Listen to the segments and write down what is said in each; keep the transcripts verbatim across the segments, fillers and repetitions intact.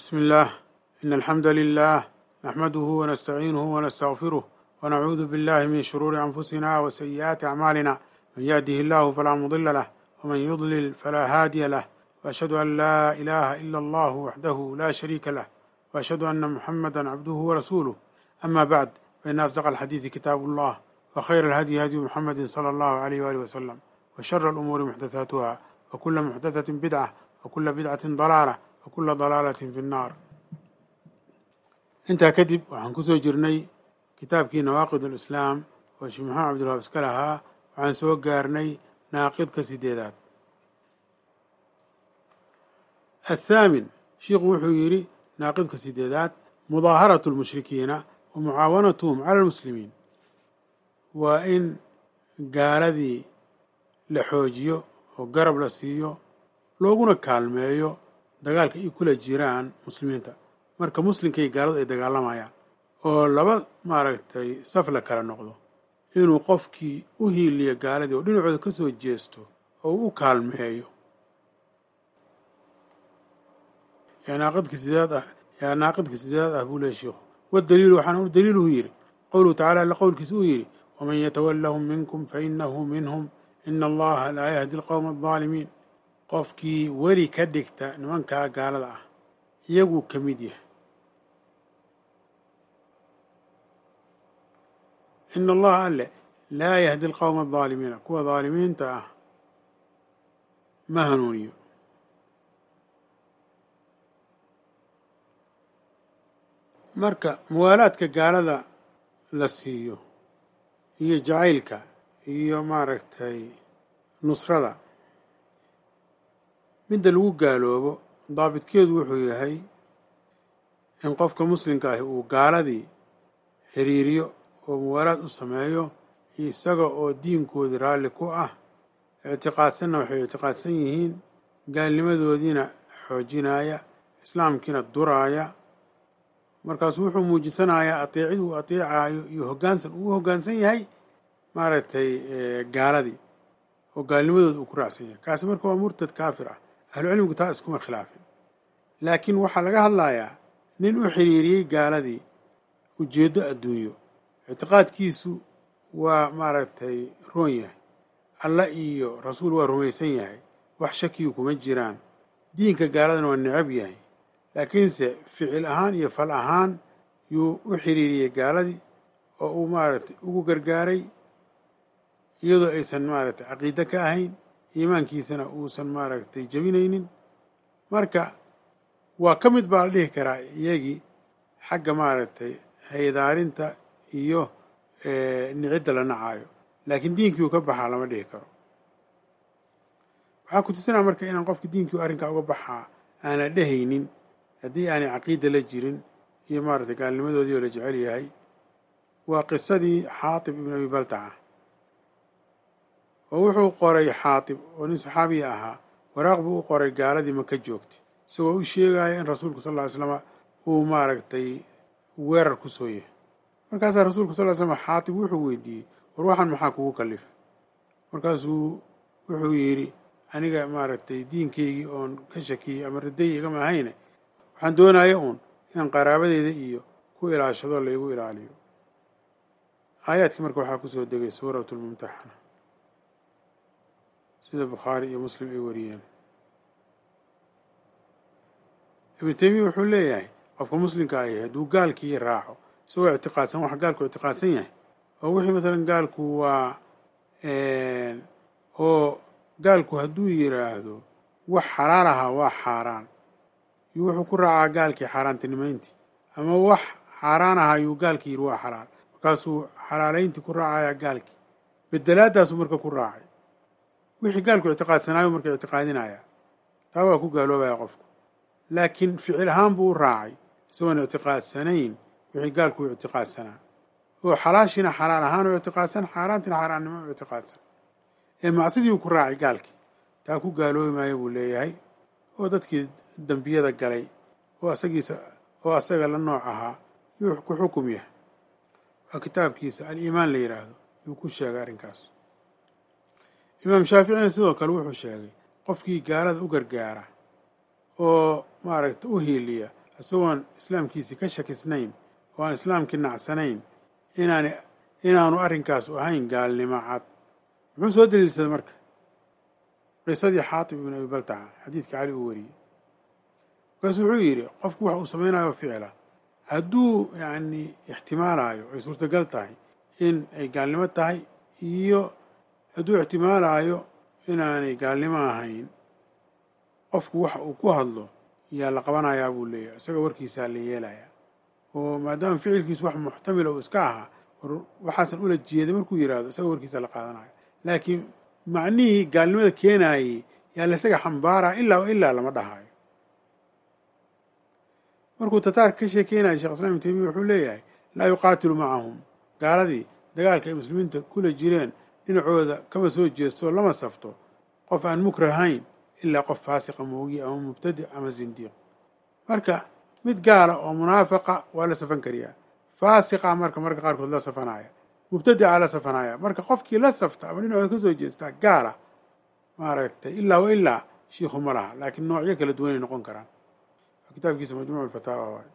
بسم الله إن الحمد لله نحمده ونستعينه ونستغفره ونعوذ بالله من شرور أنفسنا وسيئات أعمالنا من يهده الله فلا مضل له ومن يضلل فلا هادي له وأشهد أن لا إله إلا الله وحده لا شريك له وأشهد أن محمدا عبده ورسوله أما بعد فإن أصدق الحديث كتاب الله وخير الهدي هدي محمد صلى الله عليه وآله وسلم وشر الأمور محدثاتها وكل محدثة بدعة وكل بدعة ضلالة وكل ضلالة في النار. intaa kadib waxaan ku soo jirnay kitaabkii nawaaqid alislaam oo sheekh maxamed cabdulwahaab iska lahaa waxaan soo gaarnay naaqidka sideedaad. athaamin sheikhu wuxuu yidhi naaqidka sideedaad mudaaharatu lmushrikiina wa mucaawanatuhum cala almuslimiin waa in gaaladii la xoojiyo oo garab la siiyo looguna kaalmeeyo dagaalka ay kula jiraan muslimiinta marka muslimka iyo gaaladu ay dagaalamayaan oo laba maaragtay saf la kala noqdo inuu qofkii u hiiliyo gaaladii oo dhinacooda ka soo jeesto oo u kaalmeeyo yaa naaqidka sideedaad ah yaa naaqidka sideedaad ah buu leeyahay sheikhu wadaliilu waxaana u daliiluhu yidhi qowluhu tacaala alla qowlkiisa uu yidhi waman yatawallahum minkum fainahu minhum ina allaha laa yahdi alqowma aldaalimiin qofkii weli ka dhigta nimankaa gaalada ah iyaguu ka mid yahay ina allaha alle laa yahdi alqowma aldaalimiina kuwa daalimiinta ah ma hanuuniyo marka muwaalaadka gaalada la siiyo iyo jacaylka iyo maaragtay nusrada midda lagu gaaloobo daabitkeedu wuxuu yahay in qofka muslimka ahi uu gaaladii xiriiriyo oo muwaalaad u sameeyo isaga oo diinkoodii raalli ku ah ictiqaadsanna waxay ictiqaadsan yihiin gaalnimadoodiina xoojinaya islaamkiina duraaya markaasuu wuxuu muujisanayaa ateecid uu ateecaayo iyo hoggaansan uu hoggaansan yahay maaragtay gaaladii oo gaalnimadooda uu ku raacsan yahay kaasi marka waa murtad kaafir ah ahlucilmigu taa iskuma khilaafin laakiin waxaa laga hadlayaa nin u xiriiriyey gaaladii ujeeddo adduunyo ictiqaadkiisu waa maaragtay roon yahay alla iyo rasuul waa rumaysan yahay wax shakiyu kuma jiraan diinka gaaladana waa necab yahay laakiinse ficil ahaan iyo fal ahaan yuu u xiriiriyey gaaladii oo uu maaragtay ugu gargaaray iyadoo aysan maaragtay caqiide ka ahayn iimaankiisana uusan maaragtay jebinaynin marka waa ka mid baa la dhihi karaa iyagii xagga maaragtay haydaarinta iyo nicidda la nacaayo laakiin diinkii uu ka baxaa lama dhihi karo waxaa ku tusinaa marka inaan qofka diinkii arrinkaa uga baxaa aan la dhehaynin haddii aanay caqiida la jirin iyo maaragtay gaalnimadoodii oo la jecel yahay waa qisadii xaatib ibn abi baltaca oo wuxuu qoray xaatib oo nin saxaabiya ahaa waraaq buu u qoray gaaladii maka joogtay isagoo u sheegaya in rasuulku sal ll ly slama uu maaragtay weerar ku soo yahay markaasaa rasuulku sal ly slama xaatib wuxuu weydiiyey war waxaan maxaa kugu kallif markaasuu wuxuu yidhi aniga maaragtay diinkaygii oon ka shakiyey ama riday igama ahayne waxaan doonaya uun inaan qaraabadeyda iyo ku ilaashado laygu ilaaliyo aayaadkii marka waxaa kusoo degay suuratu lmumtaxana sida bukhaari iyo muslim ay wariyeen ibnu taymiya wuxuu leeyahay qofka muslimka ahi hadduu gaalkii raaco isagoo ictiqaadsan wax gaalku ictiqaadsan yahay oo wixii masalan gaalku waa oo gaalku hadduu yidhaahdo wax xalaal ahaa waa xaaraan iyo wuxuu ku raacaa gaalkii xaaraantinimayntii ama wax xaaraan ahaa yuu gaalkii yidhi waa xalaal markaasuu xalaalayntii ku raacayaa gaalkii bedelaadaasuu marka ku raacay wixii gaalku ictiqaadsanaayo marka ictiqaadinaya taa waa ku gaaloobaya qofku laakiin ficil ahaan buu u raacay isagoon ictiqaadsanayn wixii gaalku u ictiqaadsanaa oo xalaashiina xalaal ahaan u ictiqaadsan xaaraantiina xaaraannimo u ictiqaadsan ee macsidii uu ku raacay gaalkii taa ku gaaloobi maayo buu leeyahay oo dadkii dembiyada galay oo asagiisa oo asaga la nooc ahaa yuu ku xukum yahay waa kitaabkiisa al-iimaan la yidhaahdo yuu ku sheegay arrinkaas imaam shaaficina sidoo kale wuxuu sheegay qofkii gaalada u gargaara oo maaragta u hiiliya isagoon islaamkiisii ka shakisnayn oo aan islaamkii nacsanayn inaan inaanu arrinkaasu ahayn gaalnimo cad. muxuu soo daliilsaday marka qisadii xaatib ibn abi baltaca xadiidka cali uu wariyey. markaasuu wuxuu yidhi qofku wax uu samaynayo ficila hadduu yacni ixtimaalayo ay suurtagal tahay in ay gaalnimo tahay iyo hadduu ixtimaalayo inaanay gaalnimo ahayn, qofku waxa uu ku hadlo yaa la qabanayaa buu leeyahay, isaga warkiisaa la yeelayaa. oo maadaama ficilkiisu wax muxtamila uu iska ahaa waxaasan ula jeeday markuu yidhaahdo isaga warkiisaa la qaadanaya. laakiin macnihii gaalnimada keenaayey yaa la isaga xambaaraa ilaa ilaa lama dhahayo. markuu tataarka ka sheekeynaya sheekh islaam ibn taymiya wuxuu leeyahay laa yuqaatilu macahum, gaaladii dagaalka ay muslimiinta kula jireen dhinacooda kama soo jeesto lama safto qof aan mukrahayn ilaa qof faasiqa moogi ama mubtadic ama zindiiq. marka mid gaala oo munaafiqa waa la safan kariyaa, faasiqa marka marka qaarkood la safanaya, mubtadica la safanaya. marka qofkii la safta ama dhinacooda ka soo jeestaa gaala maaragtay ilaa wa ilaa shiikhu ma laha, laakiin noocyo kala duwanay noqon karaan. kitaabkiisa majmuuc alfataawa waay.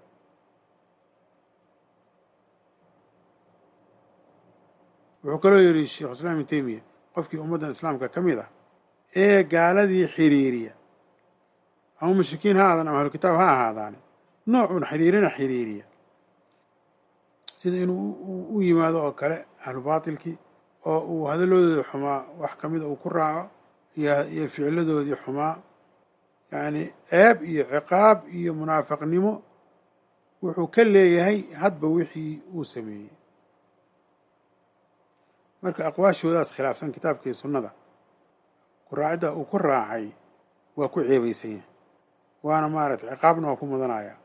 wuxuu kaloo yidhi sheekh islaam ibn taymiya qofkii ummaddan islaamka ka mid ah ee gaaladii xiriiriya ama mushrikiin ha aadan ama ahlu kitaab ha ahaadaane noocun xiriirina xiriiriya sida inuu u yimaado oo kale ahlu baatilkii oo uu hadalloodooda xumaa wax ka mida uu ku raaco iyo ficiladoodii xumaa, yacni ceeb iyo ciqaab iyo munaafiqnimo wuxuu ka leeyahay hadba wixii uu sameeyey. marka aqwaashoodaas khilaafsan kitaabka iyo sunnada ku raacidda uu ku raacay waa ku ceebaysan yahay, waana maaragtay ciqaabna waa ku mudanaya.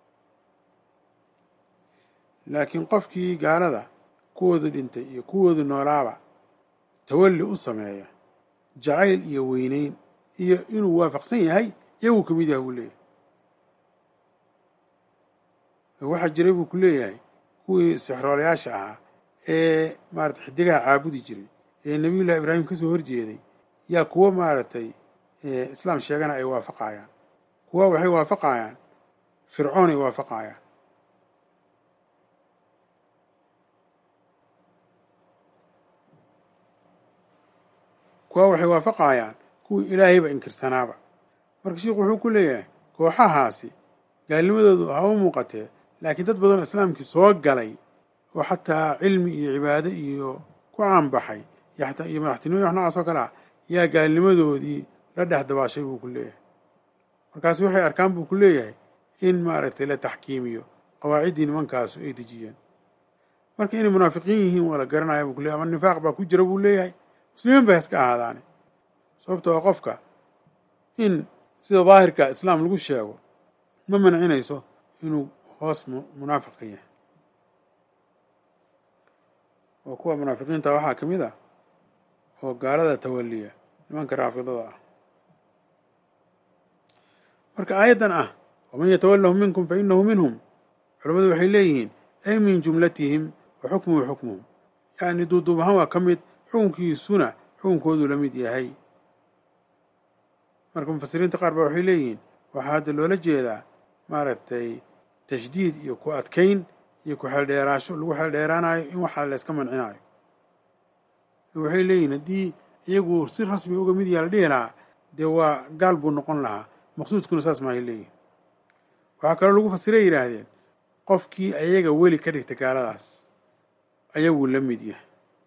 laakiin qofkii gaalada kuwooda dhintay iyo kuwooda noolaaba tawalli u sameeya jacayl iyo weynayn iyo inuu waafaqsan yahay iyaguu ka mid yahay buu leeyahay. waxaa jiray buu ku leeyahay kuwii sixroolayaasha ahaa ee maaragtay xidigaha caabudi jiray ee nabiyullahi ibraahim ka soo horjeeday yaa kuwa maaragtay islaam sheegana ay waafaqayaan, kuwa waxay waafaqayaan fircoon ay waafaqayaan. kuwa waxay waafaqayaan kuwii ilaahayba inkirsanaaba. marka sheikhu wuxuu ku leeyahay kooxahaasi gaalnimadoodu ha u muuqatee, laakiin dad badan islaamkii soo galay oo xataa cilmi iyo cibaado iyo ku caanbaxay iyo madaxtinimada wax noocaas oo kale ah yaa gaalnimadoodii la dhex dabaashay buu ku leeyahay. markaasi waxay arkaan buu ku leeyahay in maaragtay la taxkiimiyo qawaaciddii nimankaasu ay dejiyeen. marka inay munaafiqiin yihiin waa la garanaya buu ku leeyahay, ama nifaaq baa ku jira buu leeyahay. muslimiin bay iska ahaadaane, sababtoo qofka in sida daahirka islaam lagu sheego ma mancinayso inuu hoos munaafiqa yahay. oo kuwa munaafiqiinta waxaa ka mid ah oo gaalada tawaliya nimanka raafidada ah. marka aayaddan ah waman yatawallahum minkum fa inahu minhum, culamadu waxay leeyihiin ay min jumlatihim wa xukmuhu xukmuhum, yacni duuduub ahaan waa ka mid, xukunkiisuna xukunkoodu la mid yahay. marka mufasiriinta qaar baa waxay leeyihiin waxaa hadda loola jeedaa maaragtay tashdiid iyo ku adkayn iyo ku xeeldheeraasho lagu xeeldheeraanayo in waxaa la iska mancinayo. waxay leeyihiin haddii iyagu si rasmi uga mid yaha la dhihi lahaa dee waa gaal buu noqon lahaa, maqsuudkuna saas maahay leeyihin. waxaa kaloo lagu fasiray yidhaahdeen qofkii ayaga weli ka dhigta gaaladaas ayaguu la mid yahay.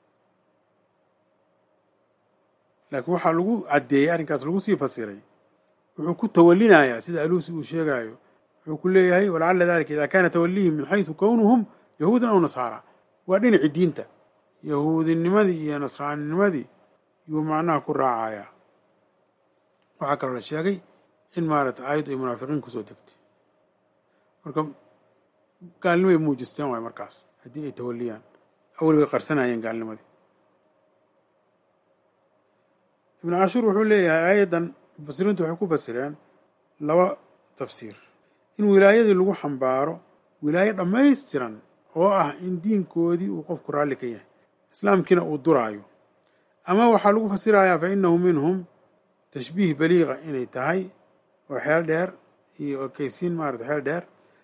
laakiin waxaa lagu caddeeyey arrinkaas lagu sii fasiray wuxuu ku tawalinayaa sida aluusi uu sheegaayo. wuxuu ku leeyahay walacala dalika idaa kaana tawalihim min xaysu kownuhum yahuudan aw nasaara, waa dhinaci diinta yahuudinimadii iyo nasraaninimadii yuu macnaha ku raacayaa. waxaa kaloo la sheegay in maaragtay aayaddu ay munaafiqiin kusoo degtay. marka gaalnimay muujisteen waay markaas haddii ay tawaliyaan, awal way qarsanayeen gaalnimadii. ibnu cashuur wuxuu leeyahay aayaddan mufasiriintu waxay ku fasireen laba tafsiir: in wilaayadii lagu xambaaro wilaayo dhammaystiran oo ah in diinkoodii uu qofku raalli ka yahay, islaamkiina uu duraayo, ama waxaa lagu fasirayaa fa inahu minhum tashbiih baliiqa inay tahay oo xeel dheer iyo okeysiin maarata xeel dheer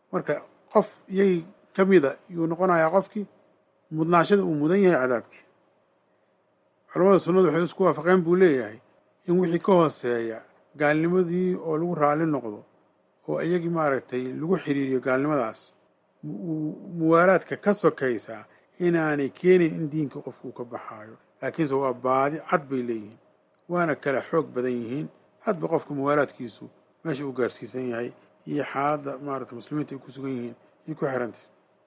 marka qof iyagii ka mida yuu noqonayaa qofkii mudnaashada uu mudan yahay cadaabkii. culamada sunnadu waxay isku waafaqeen buu leeyahay in wixii ka hooseeya gaalnimadii oo lagu raali noqdo oo iyagii maaragtay lagu xiriiriyo gaalnimadaas muwaalaadka ka sokaysaa inaanay keenin in diinka qofku uu ka baxaayo, laakiinse waa baadi cad bay leeyihiin, waana kala xoog badan yihiin hadba qofka muwaalaadkiisu meesha uu gaarsiisan yahay iyo xaaladda maarata muslimiinta ay ku sugan yihiin iyo ku xirantay.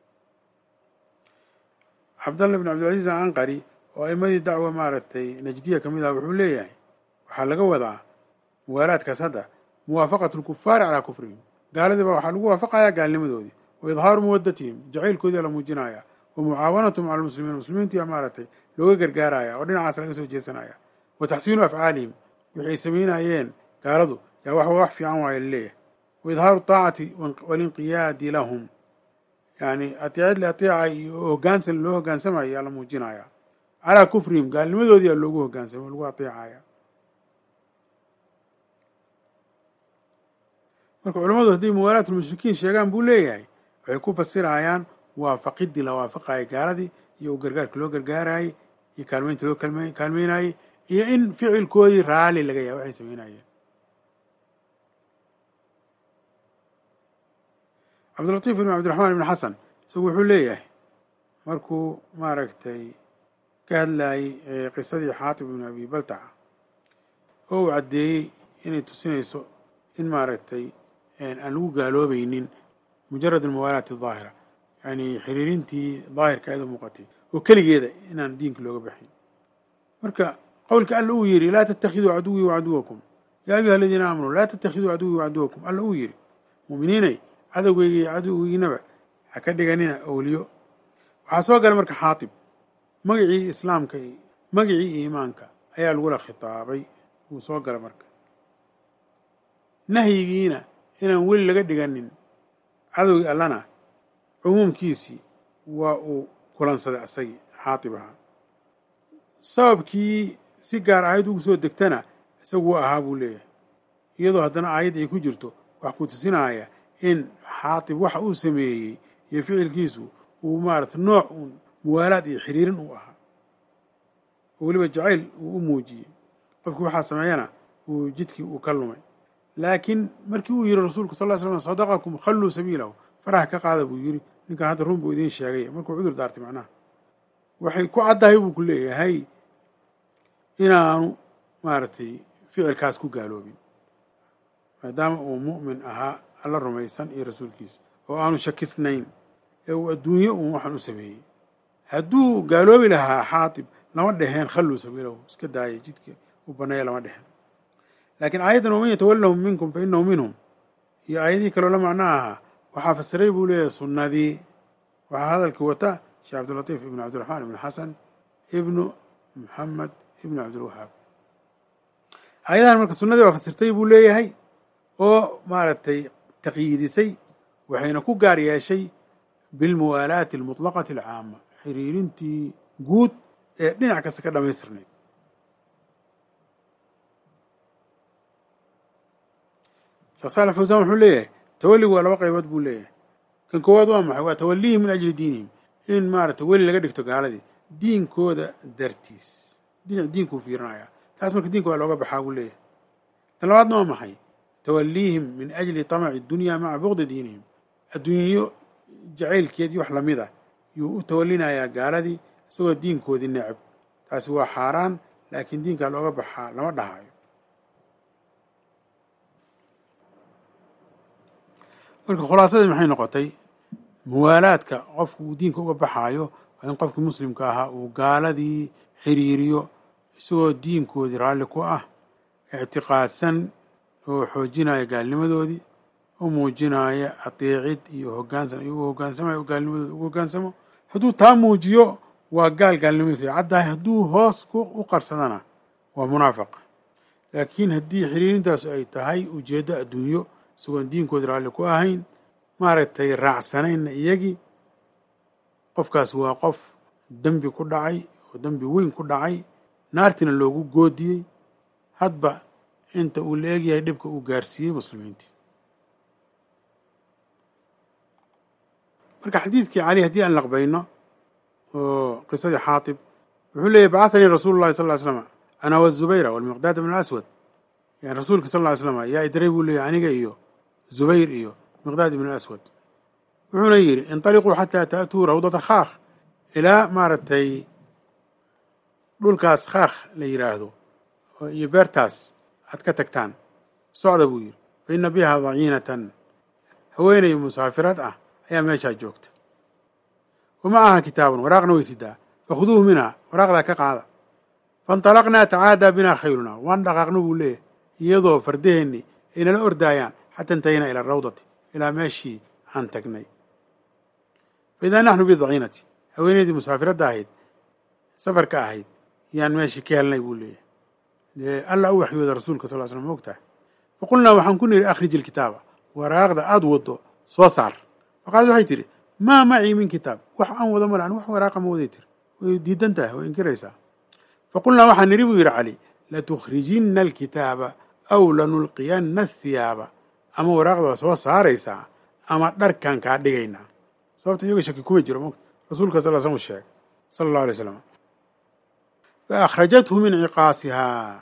cabdallah ibn cabdilcaziiz anqari oo aimadii dacwa maaragtay najdiya ka mid ah wuxuu leeyahay waxaa laga wadaa muwaalaadkaas hadda muwaafaqatu lkufaari calaa kufrihim, gaaladii baa waxaa lagu waafaqayaa gaalnimadoodii, wa idhaaru muwaddatihim jacaylkoodii la muujinaya, wa mucaawanatuhum cala lmuslimiin muslimiintii maaragtay looga gargaaraya oo dhinacaas laga soo jeesanaya, wa taxsiinu afcaalihim wixii ay samaynayeen gaaladu yaa wax wax fiican waaya laleeyahay, wa idhaaru taacati walinqiyaadi lahum, yani ateecid la ateeca iyo hogaansan loo hogaansamayo yaa la muujinaya, calaa kufrihim gaalnimadoodii yaa loogu hogaansama lagu ateecaya. marka culamadu hadday muwaalaat lmushrikiin sheegaan buu leeyahay waxay ku fasirayaan waafaqidii la waafaqayay gaaladii iyo u gargaarka loo gargaarayey iyo kaalmeynta loo kaalmeynayey iyo in ficilkoodii raali laga yahay waxay samaynayeen. cabdilatiif ibn cabdiraxmaan ibn xasan isagu wuxuu leeyahay markuu maaragtay ka hadlayey qisadii xaatib ibn abi baltaca oo uu caddeeyey inay tusinayso in maaragtay aan lagu gaaloobaynin mujarad almuwaalaati daahira, yani xiriirintii daahirka ayada muuqatay oo keligeeda inaan diinka looga baxin. marka qowlka alla uu yidhi laa tattakhiduu caduwii wacaduwakum yaa ayuha aladiina aamanuu laa tattakhiduu caduwii wacaduwakum, alla uu yidhi mu'miniinay cadowgeyga iyo cadowgiinaba ha ka dhiganina awliyo. waxaa soo gala marka xaatib magacii islaamka magacii iimaanka ayaa lagula khitaabay wuu soo gala marka nahyigiina inaan weli laga dhiganin cadowgii allana cumuumkiisii waa uu kulansaday asagii xaatib ahaa. sababkii si gaar ahayd ugu soo degtana isagu wa ahaa buu leeyahay, iyadoo haddana aayadda ay ku jirto wax ku tusinaya in xaatib waxa uu sameeyey iyo ficilkiisu uu maarata nooc uun muwaalaad iyo xiriirin uu ahaa oo weliba jacayl uu u muujiyey qofkii waxaa sameeyana uu jidkii uu ka lumay. laakiin markii uu yihi rasuulku sal ll ly slam sadaqakum khalluu sabiilahu faraha ka qaada buu yidhi ninkan hadda run buu idiin sheegay markuu cudur daartay macnaha waxay ku caddahay buu ku leeyahay inaanu maaragtay ficilkaas ku gaaloobin maadaama uu mu'min ahaa alla rumaysan iyo rasuulkiisa oo aanu shakisnayn ee uu adduunye uun waxaan u sameeyey. hadduu gaaloobi lahaa xaatib lama dheheen khalluu sabiilahu iska daayay jidka u banneeya lama dheheen. laakiin aayaddan waman yatawallahum minkum fa inahu minhum iyo aayadihii kaloo la macno ahaa waxaa fasiray buu leeyahay sunnadii. waxaa hadalkii wata sheekh cabdilatiif ibn cabdiraxmaan ibn xasan ibnu maxamed ibnu cabdilwahaab. aayadahan marka sunnadii waa fasirtay buu leeyahay oo maaragtay taqyiidisay waxayna ku gaar yeeshay bilmuwaalaati almutlaqati alcaama xiriirintii guud ee dhinac kasta ka dhammaystirnayd. sheekh saalax fawsaan wuxuu leeyahay tawalligu waa laba qaybood buu leeyahay. kan koowaad waa maxay? waa tawallihim min ajli diinihim, in maaragtay weli laga dhigto gaaladii diinkooda dartiis, dhinac diinkuu fiirinaya, taas marka diinka waa looga baxaa buu leeyahay. tan labaadna waa maxay? tawalliihim min ajli tamaci dunya maca bugdi diinihim, adduunyo jacaylkeed iyo wax lamid ah yuu u tawallinayaa gaaladii isagoo diinkoodii necab. taasi waa xaaraan, laakiin diinkaa looga baxaa lama dhahayo. marka khulaasadii maxay noqotay? muwaalaadka qofku uu diinka uga baxaayo waa in qofkii muslimka ahaa uu gaaladii xiriiriyo isagoo diinkoodii raalli ku ah, ictiqaadsan oo xoojinaya gaalnimadoodii, u muujinaya ateecid iyo hoggaansan ayuu u hoggaansamaya o gaalnimadooda ugu hoggaansamo. hadduu taa muujiyo waa gaal gaalnimadiisa ay caddahay, hadduu hoos u qarsadana waa munaafiq. laakiin haddii xiriirintaasu ay tahay ujeeddo adduunyo isagoon diinkoodi raalli ku ahayn maaragtay raacsanayna iyagii, qofkaas waa qof dembi ku dhacay oo dembi weyn ku dhacay, naartina loogu goodiyey hadba inta uu la egyahay dhibka uu gaarsiiyey muslimiintii. marka xadiidkii cali haddii aan laqbayno oo qisadii xaatib wuxuu leeyahy bacahanii rasuulu llahi sal ly slama ana wazubayra walmiqdaad bn aswad yani rasuulka sal ly slama yaa idiray buu leeyahy aniga iyo zubayr iyo miqdaad ibn aswad wuxuuna yidhi inطaliquu xataa ta'tuu rawdata khaakh ilaa maaragtay dhulkaas khaakh la yidhaahdo iyo beertaas aad ka tagtaan socda buu yidhi fa ina biha daciinatan haweenay musaafirad ah ayaa meeshaa joogta wa macaha kitaabun waraaqna way sidaa fakhuduuhu minha waraaqdaa ka qaada fainطalaqnaa tacaadaa binaa khaylunaa waan dhaqaaqna buu leeyahy iyadoo fardaheenni ay nala ordaayaan xata intahayna ila rawdati ilaa meeshii aan tagnay fa idaa naxnu bidaciinati haweenaydii musaafiradda ahayd safarka ahayd yaan meeshii ka helnay buu leeyahy dee alla u waxyooda rasuulka sal ly slam ma og tahay faqulnaa waxaan ku nidhi akhrij ilkitaaba waraaqda aada waddo soo saar faqaalad waxay tidhi maa macii min kitaab wax aan wada ma lahan wax waraaqa ma waday tiri way diidan tahay way inkiraysaa faqulnaa waxaan nidhi buu yidhi cali latukhrijinna alkitaaba aw lanulqiyanna athiyaaba ama waraaqda waa soo saaraysaa ama dharkaan kaa dhigaynaa sababta iyaga shaki kuma jiro mogta rasuulka sal slam u sheegay sala allahu alay slam fa akhrajathu min ciqaasihaa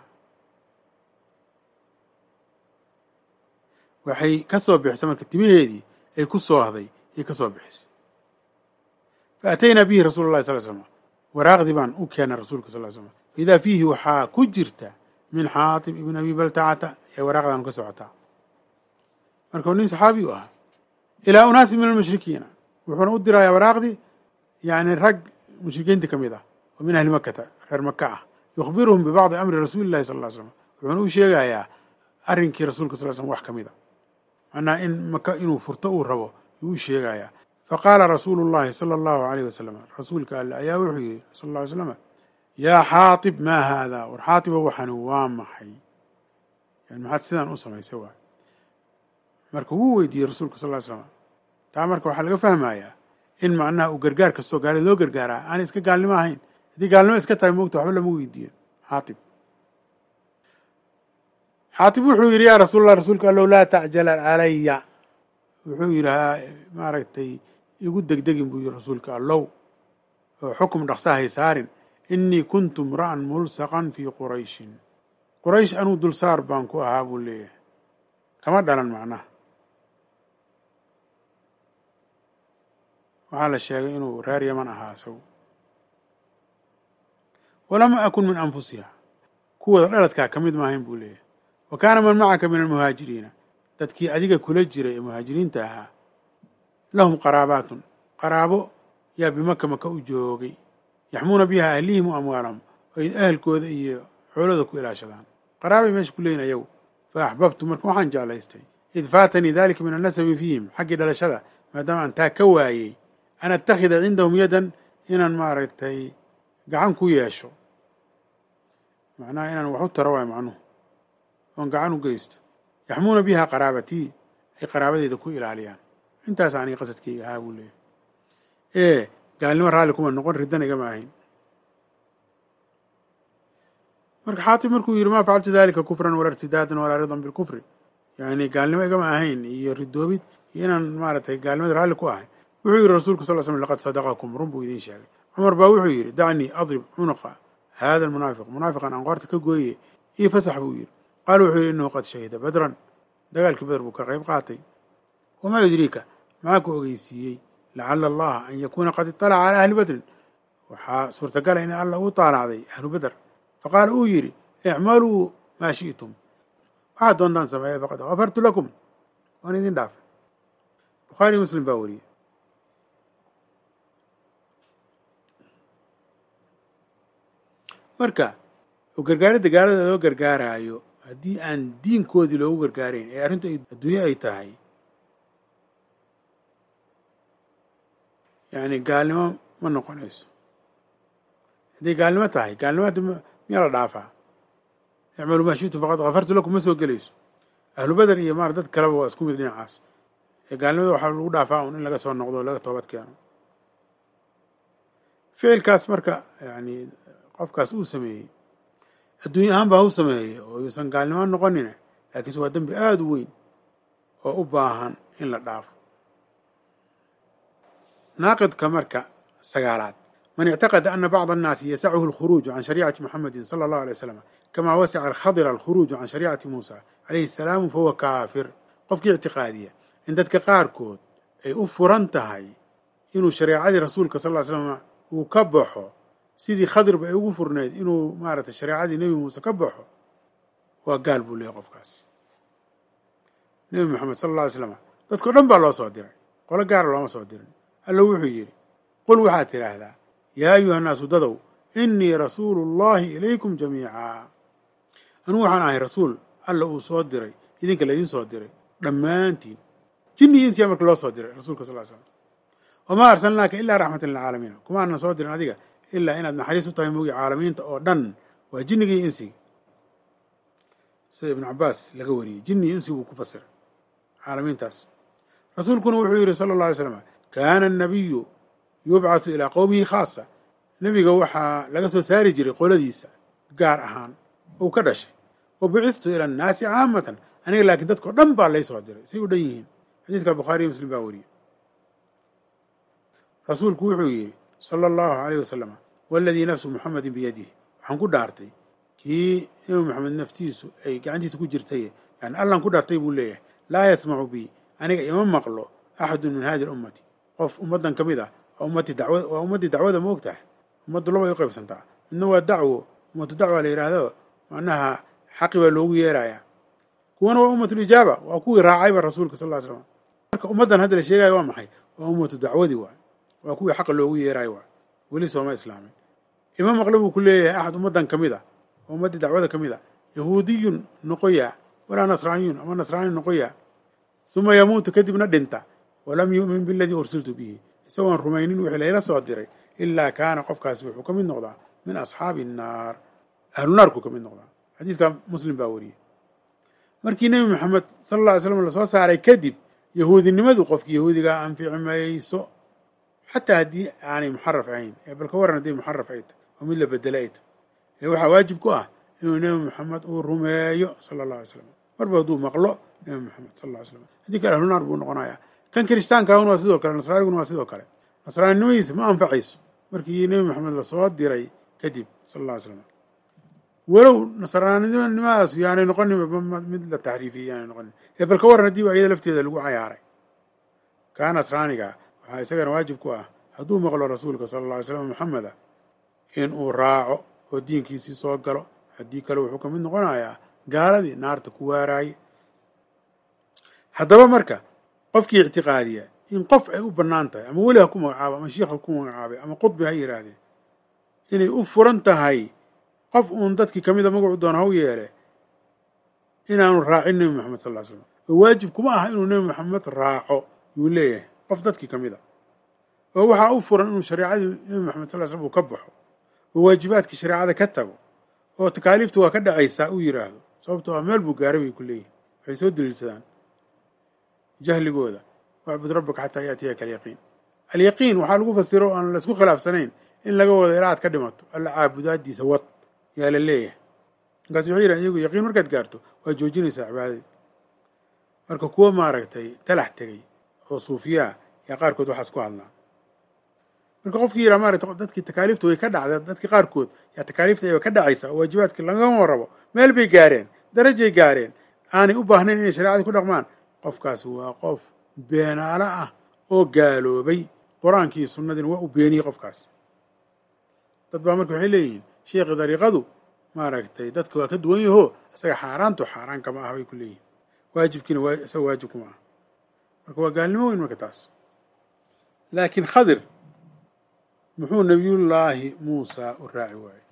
waxay ka soo bixisay marka timaheedii ay ku soohday ay ka soo bixisay fa ataynaa bihi rasuula llahi sal slam waraaqdii baan u keennay rasuulka sal slam faidaa fiihi waxaa ku jirta min xaatib ibn abi baltacata ee waraaqdan ka socotaa marka nin saxaabi u ahaa ilaa unaasi min almushrikiina wuxuuna u dirayaa waraaqdii yani rag mushrikiinta ka mid ah oo min ahli makata reer maka ah yukhbiruhum bibacdi amri rasuuli llahi sal ly slam wuxuuna u sheegayaa arrinkii rasuulka sal slm wax ka mid a macnaha in maka inuu furto uu rabo yuu u sheegayaa faqaala rasuulu llahi sala allahu alayh wasalam rasuulka alle ayaa wuxuu yihi sal lla ly slam yaa xaatib maa haadaa war xaatibo waxani waa maxay yani maxaad sidaan u samaysay waay marka wuu weydiiyey rasuulka sal ly slam taa marka waxaa laga fahmayaa in macnaha uu gargaar kastoo gaala loo gargaaraa aanay iska gaalnimo ahayn haddii gaalnimo iska tahay moogta waxba lama weydiiyo xaatib xaatib wuxuu yidhi yaa rasuul allah rasuulka allow laa tacjala calaya wuxuu yidhi ha maaragtay igu degdegin buu yidhi rasuulka allow oo xukum dhaqsahay saarin inii kuntu imra'an mulsaqan fii qurayshin quraysh anuu dulsaar baan ku ahaa buu leeyahay kama dhalan macnaha waxaa la sheegay inuu reer yaman ahaa isagu walam akun min anfusiha kuwooda dhaladkaa ka mid maahayn buu leeyahay wa kaana man macaka min almuhaajiriina dadkii adiga kula jiray ee muhaajiriinta ahaa lahum qaraabaatun qaraabo yaa bimaka maka u joogay yaxmuuna biha ahlihim wa amwaalahum ay ahelkooda iyo xoolooda ku ilaashadaan qaraabay meesha ku leeyihin ayagu fa axbabtu marka waxaan jeclaystay id faatanii dalika min annasabi fiihim xaggii dhalashada maadaama aan taa ka waayey an attakhida cindahum yadan inaan maaragtay gacan ku yeesho macnaha inaan wax u taro waay macnuhu oon gacan u geysto yaxmuuna biha qaraabatii ay qaraabadeeda ku ilaaliyaan intaas aniga qasadkayga ahaa buu leeyahy ee gaalnimo raalli kuma noqon riddana igama ahayn marka xaatib markuu yidhi maa facaltu dalika kufran walaa irtidaadan walaa ridan bilkufri yani gaalnimo igama ahayn iyo ridoobid iyo inaan maaragtay gaalnimada raalli ku ahay wuxuu yidhi rasuulka sal l slm laqad sadaqakum run buu idiin sheegay cumar baa wuxuu yidhi dacnii adrib cunuqa hada almunaafiq munaafiqan aan qoorta ka gooye io fasax buu yidhi qaala wuxuu yidhi innahu qad shahida badran dagaalkii badr buu ka qayb qaatay wamaa yudriika maxaa ku ogeysiiyey lacala allaha an yakuuna qad iطalaca calaa ahli badrin waxaa suurtagala in alla uu taalacday ahlu beder faqaala uu yidhi icmaluu maa shi'tum waxaad doontaan sameeye faqad gafartu lakum waan idin dhaafay bukhaari muslim baa wariyey marka oo gargaaridda gaalada loo gargaaraayo haddii aan diinkoodii loogu gargaarayn ee arrintu adduunye ay tahay yani gaalnimo ma noqonayso hadday gaalnimo tahay gaalnimo hadda miyaa la dhaafaa icmalu maa shi'tum faqad gafartu lakum ma soo gelayso ahlu beder iyo maar dad kaleba waa isku mid dhinacaas ee gaalnimada waxaa lagu dhaafaa un in laga soo noqdo o laga toobad keeno ficilkaas marka yani qofkaas uu sameeyey adduunye ahaan baa u sameeyey oo yuusan gaalnimo noqonina laakiinse waa dembi aada u weyn oo u baahan in la dhaafo ناقد كمركة سقالات من اعتقد أن بعض الناس يسعه الخروج عن شريعة محمد صلى الله عليه وسلم كما وسع الخضر الخروج عن شريعة موسى عليه السلام فهو كافر قفك اعتقادية إن دادك قاركود أي أفرنتهاي إنو شريعة رسولك صلى الله عليه وسلم وكبحو سيدي خضر بأي أفرنيد إنو مارة الشريعة نبي موسى كبحو وقالبوا لي قفكاس نبي محمد صلى الله عليه وسلم دادك رنبا الله صادر قولا قار الله ما صادر ألا وحو يري قل وحاتر هذا يا أيها الناس ددوا إني رسول الله إليكم جميعا أنا وحنا هاي رسول ألا صادر إذنك الذين صادر لما أنتين جني إنسي أمرك الله صادر رسولك صلى الله عليه وسلم وما أرسلناك إلا رحمة للعالمين كما أن صادر هذيك إلا إن أدنى حريص طيب عالمين تأردن وجني إنسي سيد ابن عباس لقوري جني إنسي وكفسر عالمين تاس رسولكم وحيري صلى الله عليه وسلم كان النبي يبعث إلى قومه خاصة نبي وحا لقصو ساري جري قول ديسا قار أهان وكدش وبعثت إلى الناس عامة أنا لكن تذكر دنبا اللي يصدر سيقول ديين حديث البخاري ومسلم باوري رسولك وحيري صلى الله عليه وسلم والذي نفس محمد بيده حنقول دارتي كي محمد نفتيسو أي عندي سكو جرتيه يعني الله نقول دارتي بقول ليه لا يسمع بي أنا إمام مقلو أحد من هذه الأمة قف أمدا كمذا أمتي دعوة وأمتي دعوة موقتح أمد الله يقف سنتها إنه الدعوة أمت دعوة لهذا معناها حقي ولوية رايا كون أمة الإجابة وأكون راعي بالرسول صلى الله عليه وسلم أمدا هذا الشيء يوم محي وأمة الدعوة دي وأكون حق اللوية رايا وليس ما إسلامي إمام مقلوب كل أحد أمدا كمذا أمتي دعوة كمذا يهودي نقيا ولا نصرانيون أما نصراني نقيا ثم يموت كذب ندنتا ولم يؤمن بالذي أرسلت به سواء الرومانيين وحلا إلى صادري إلا كان قف كاسوح وكم النقطة من أصحاب النار أهل النار كم النقطة حديث كان مسلم باوري مركي نبي محمد صلى الله عليه وسلم الله صلى عليه كذب يهودي نمذ قفك يهودي قام في عميسو حتى هدي يعني محرف عين بل كورنا دي محرف عيد ومن اللي بدليت هو واجب كواه إنه نبي محمد والرمايو صلى الله عليه وسلم مربوطو مقلو نبي محمد صلى الله عليه وسلم هذيك أهل النار بونقنايا كان كريستان كانوا واسدوا كلا نصراني كانوا واسدوا كلا نصراني نويس ما أنفع عيسو مركي نبي محمد الصواد ديري كذب صلى الله عليه وسلم ولو نصراني نماس يعني نقني مثل التعريفي يعني نقني يبقى الكور ندي وعيد لفتي ذا لقوا عياري كان نصراني كا وهاي سجن واجب كوا هدو مقلو رسولك صلى الله عليه وسلم محمد إن أراعو ودين كيسي صوت قالوا هديك لو حكم من نقنايا قال دي نار تكواراي حدبا مركا qofkii اعتقادية إن قف أي وبنانته أما ولا هكون عابا أما شيخ هكون عابا أما قطب هاي رادي إني أفرنت هاي قف أندتك كميدا مقعدون هو يالي إن أنا راعي النبي محمد صلى الله عليه وسلم واجب كما إنه النبي محمد راعه يقول ليه قفدتك كميدا وهو أفرن إنه شريعة النبي محمد صلى الله عليه وسلم وكبحه وواجباتك شريعة كتبه وتكاليفته وكذا عيسى ويراهو صوبته أمال بقاربي كليه فيسود الإنسان جهل جوده واعبد ربك حتى يأتيك اليقين اليقين وحال فسروا أن لسكو خلاف سنين إن لقوا إلى كدمته العابدات دي سوت يا لليه قاس يحير أن يقول يقين مركز قارته وجوجيني ساعة بعد مركو كوا ما ركتي تلحتي وصوفيا يا قاركود وحسكوا الله مركو قف كيرا ماري تقدتك التكاليف توي كدع دتك قاركود يا تكاليف توي كدع عيسى واجباتك لنقا مربو مال بي قارين درجة قارين أنا أبهنين إن شريعة كل رغمان قف كاس هو قف بين على أو قالوا بي قرآن كي سنة وبيني قف كاس تطبع مركو حليين شيخ ذري غدو ما ركتي دتك وكد وين هو أسا حاران تو حاران كما هاي كليين واجب كنا سو واجبكم معه مركو قال لي وين مكتاس لكن خضر محو نبي الله موسى الراعي واعي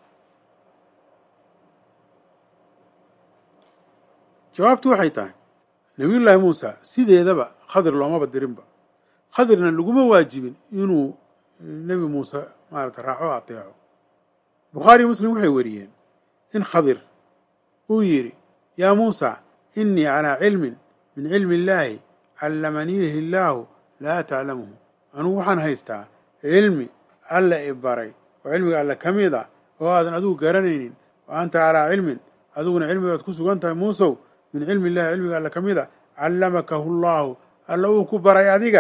جوابته waxay tahay nabi allah Musa sideedaba Khadir looma badirinba Khadirna laguma waajibin inuu nabi Musa maarta raaco ateeco Bukhari Muslim waxay wariyeen in Khadir uu yiri ya Musa inni ala ilmin min ilmi Allah allamanihi Allah la ta'lamuhu anu waxaan haystaa ilmi alla ibaray wa ilmiga alla kamida oo aadan adigu garanaynin wa anta ala ilmin aduguna ilmiga ku sugan tahay Musa من علم الله علمك الله كميدا علمكه الله الله كبر يديك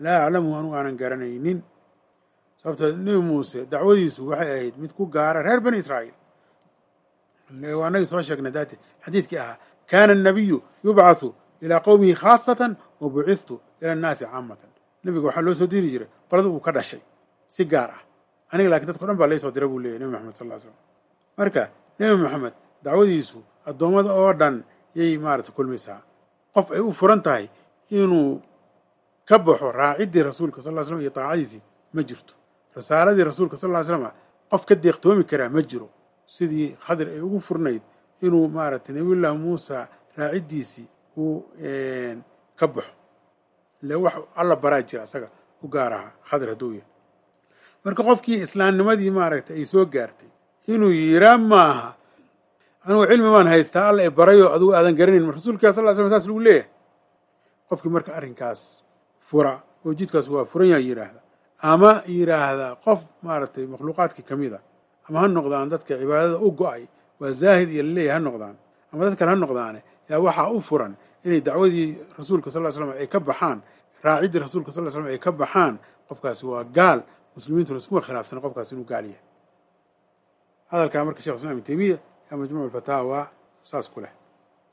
laa aclamuhu anugu aanan garanaynin. sababta nebi muuse dacwadiisu waxay ahayd mid ku gaara reer bani israa'iil. anagii soo sheegnay daate xadiidkii ahaa kaana annabiyu yubcathu ilaa qowmihi khaasatan wa bucithtu ila annaasi caamatan. nebiga waxaa loo soo diri jiray qolada uu ka dhashay si gaar ah, aniga laakiin dadko dhan baa laysoo dira buu leeyahy nebi maxamed sal ll ly slam. marka nebi maxamed dacwadiisu addoommada oo dhan yay maarata kulmaysaa. qof ay u furan tahay inuu ka baxo raaciddii rasuulka sal ll slam iyo taacadiisii ma jirto. risaaladii rasuulka sal ll slam qof ka deeqtoomi karaa ma jiro. sidii khadir ay ugu furnayd inuu maaragtay nabiyullaahi muusa raaciddiisii uu ka baxo, ile wax alla baraa jira asaga u gaar ahaa khadir hadduu yahay. marka qofkii islaamnimadii maaragtay ay soo gaartay inuu yiraa maaha anugu cilmi baan haystaa alla i barayo adugu aadan garanayn rasuulka sal ll slam saas lagu leeyahay. qofkii marka arrinkaas fura oo jidkaas waa furan yaha yidhaahda, ama yidhaahdaa qof maaragtay makhluuqaadkii ka mid a, ama ha noqdaan dadka cibaadada u go-ay waa zaahid iyo laleeyahy ha noqdaan, ama dad kale ha noqdaane yaa waxaa u furan inay dacwadii rasuulka sal ll slam ay ka baxaan, raaciddii rasuulka sal ll slam ay ka baxaan. qofkaasi waa gaal. muslimiintuna iskuma khilaafsana qofkaasi inuu gaal yahay. hadalkaa marka shekh islam ibn taymiya yaa majmuuc alfataawa saas ku leh.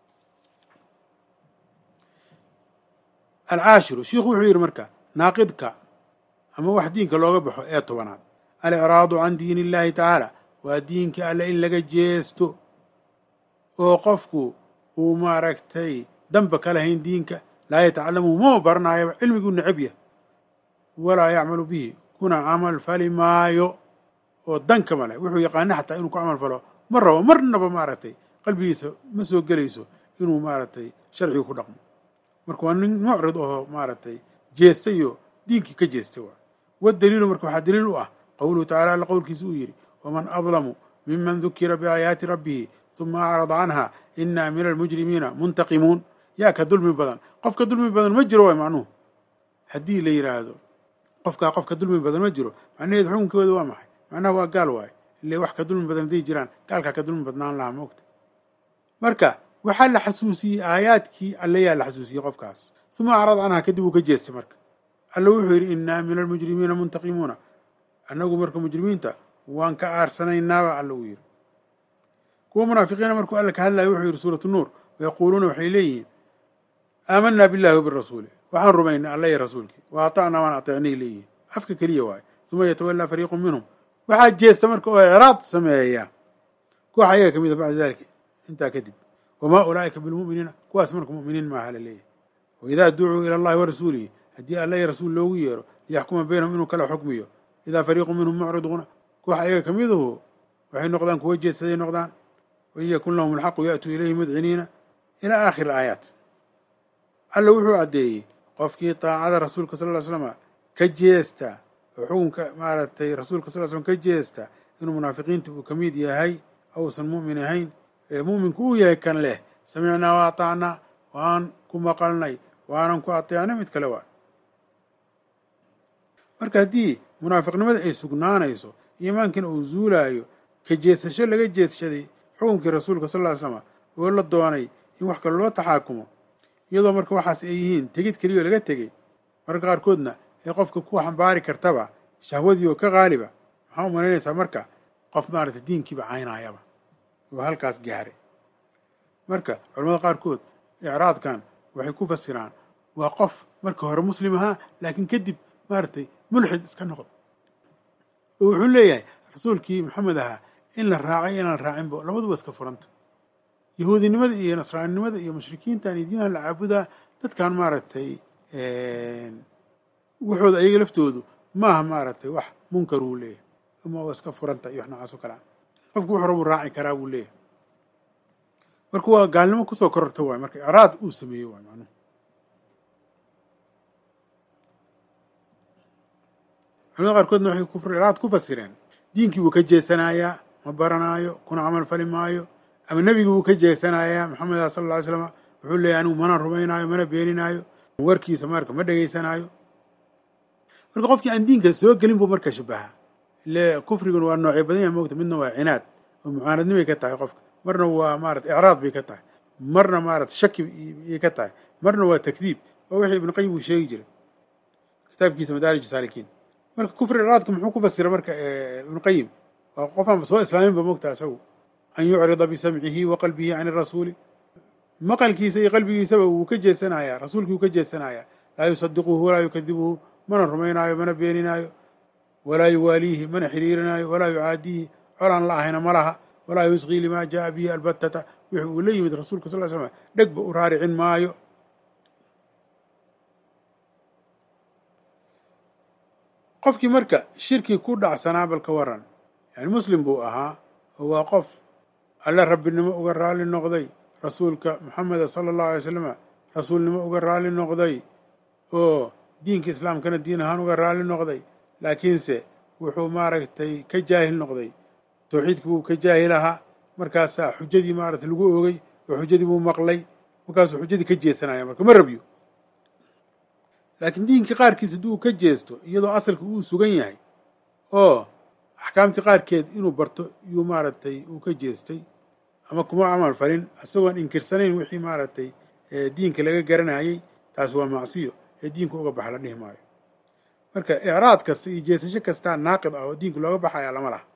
alcaashiru shiikhu wuxuu yidhi marka naaqidka ama wax diinka looga baxo ee tobanaad alicraadu can diin illaahi tacaala waa diinka alle in laga jeesto oo qofku uu maaragtay damba ka lahayn diinka, laa yatacalamuhu ma baranaayaba, cilmiguu necab yah, walaa yacmalu bihi kuna camal fali maayo oo danka male. wuxuu yaqaana xataa inuu ku camal falo ma rabo, marnaba maaragtay qalbigiisa ma soo gelayso inuu maaragtay sharcigu ku dhaqmo. marka waa nin mucrid oo maaragtay jeestay iyo diinkii ka jeestay. waa wadaliilu marka waxaa daliil u ah qowluhu tacala alla qowlkiisa uu yidhi waman adlamu miman dukira biaayaati rabbihi uma acrada canha inaa min almujrimiina muntaqimuun. yaa ka dulmi badan? qofka dulmi badan ma jiro waay macnuhu. haddii la yidhaahdo qofkaa qof ka dulmi badan ma jiro, macnaheed xukunkooda waa maxay? macnaha waa gaal waaye. ile wax ka dulmi badan hadday jiraan gaalkaa ka dulmi badnaan lahaa ma ogta. marka waxaa la xasuusiyey aayaadkii alle yaa la xasuusiyey qofkaas. uma acrada canha kadib uu ka jeestay. marka alle wuxuu yidhi inaa min almujrimiina muntaqimuuna, annagu marka mujrimiinta waan ka aarsanaynaba alle uu yidhi. kuwa munaafiqiina markuu alle ka hadlayo wuxuu yidhi suuratu nuur wayaquuluuna waxay leeyihiin aamanaa billahi wa birasuuli, waxaan rumaynay alle iyo rasuulkii, wa atacnaa waan ateecnay leeyihiin. afka keliya waaye. uma yatawallaa fariiqu minhum, waxaa jeesta marka oo icraad sameeya koox ayaga ka mid a bacda dalika intaa kadib. wamaa ulaa'ika bilmu'miniina, kuwaas marka mu'miniin maaha la leeyahay. waidaa ducuu ila allahi wa rasuulihi, haddii alle iyo rasuul loogu yeero liyaxkuma baynahum inuu kala xukmiyo, idaa fariiqu minhum mucriduuna, koox ayaga ka miduhu waxay noqdaan kuwa jeedsaday noqdaan. wain yakun lahum alxaqu ya'tuu ilayhi mudciniina ilaa aakhiri aayaat. alle wuxuu caddeeyey qofkii taacada rasuulka sal ll slama ka jeesta oo xukunka maaragtay rasuulka sal slam ka jeesta inuu munaafiqiinta uu ka mid yahay ousan mu'min ahayn. ee mu'minku uu yahay kan leh samicnaa wa atacnaa, waan ku maqalnay waanan ku ateecnay mid kale waa. marka haddii munaafiqnimada ay sugnaanayso, iimaankiina uu zuulaayo, ka jeesasho laga jeedshaday xukunkii rasuulka sal ll ly slama oo la doonay in wax kale loo taxaakumo, iyadoo marka waxaas ay yihiin tegid keliyo laga tegey, marka qaarkoodna ee qofka ku xambaari kartaba shahwadii oo ka qaaliba, maxaa u malaynaysaa marka qof maaragtay diinkiiba caynaayaba oo halkaas gaaray. marka culamada qaarkood icraadkan waxay ku fasiraan waa qof marka hore muslim ahaa laakiin kadib maaragtay mulxid iska noqda oo wuxuu leeyahay rasuulkii maxamed ahaa in la raacay inaan raacinbo labaduba iska furanta. yahuudinimada iyo nasraanimada iyo mushrikiintan iyo diimaha la caabudaa dadkan maaragtay waxooda ayaga laftoodu maaha maaragtay wax munkar uu leeyahay ama waa iska furanta iyo wax noocaas oo kale ah. qofku wuxuu rabuu raaci karaa buu leeyahay. marka waa gaalnimo kusoo kororta waay marka icraad uu sameeyey waay macnuhu. culamada qaarkoodna waxay kufr icraad ku fasireen diinkii buu ka jeesanayaa, ma baranaayo, kuna camal fali maayo, ama nebigii buu ka jeesanayaa maxameda sal alla ly slama wuxuu leeyahy anigu mana rumaynaayo mana beeninaayo, warkiisa marka ma dhegaysanaayo. marka qofkii aan diinka soo gelin buu marka shabaha. ile kufrigun waa noocyo badan yahay moogta, midna waa cinaad oo mucaanadnimay ka tahay qofka, marna waa maarata icraad bay ka tahay, marna maarata shaki bay ka tahay, marna waa takdiib oo wixii ibnu qayim uu sheegi jiray kitaabkiisa madaarij saalikiin. marka kufri iraadka muxuu ku fasira marka ibnu qayim waa qofaan soo islaaminba mogta isagu an yucrida bisamcihi wa qalbihi can irasuuli maqalkiisa iyo qalbigiisaba wuu ka jeedsanayaa rasuulkii wuu ka jeedsanayaa laa yusadiquhu walaa yukadibuhu mana rumaynaayo mana beeninaayo walaa yuwaaliihi mana xiriirinaayo walaa yucaadiihi colaan la ahayna ma laha walaa yusqii limaa jaaa bihi albatata wixi uu la yimid rasuulka sal slam dhegba u raaricin maayo. qofkii marka shirki ku dhacsanaa bal ka waran yani muslim buu ahaa oo waa qof alle rabbinimo uga raalli noqday rasuulka maxameda sala allahu alay slama rasuulnimo uga raalli noqday oo diinka islaamkana diin ahaan uga raalli noqday laakiinse wuxuu maaragtay ka jaahil noqday tawxiidkii buu ka jaahil ahaa markaasaa xujadii maaragtay lagu oogay oo xujadii buu maqlay markaasuu xujadii ka jeesanaya marka ma rabyo. laakiin diinkii qaarkiis haddii uu ka jeesto iyadoo asalka uu sugan yahay oo axkaamtii qaarkeed inuu barto iyuu maaragtay uu ka jeestay ama kuma camal falin isagoon inkirsanayn wixii maaragtay diinka laga garanayay taas waa macsiyo ee diinka uga baxa la dhihi maayo. marka icraad kasta iyo jeesasho kastaa naaqid ah oo diinka looga baxaya lama laha.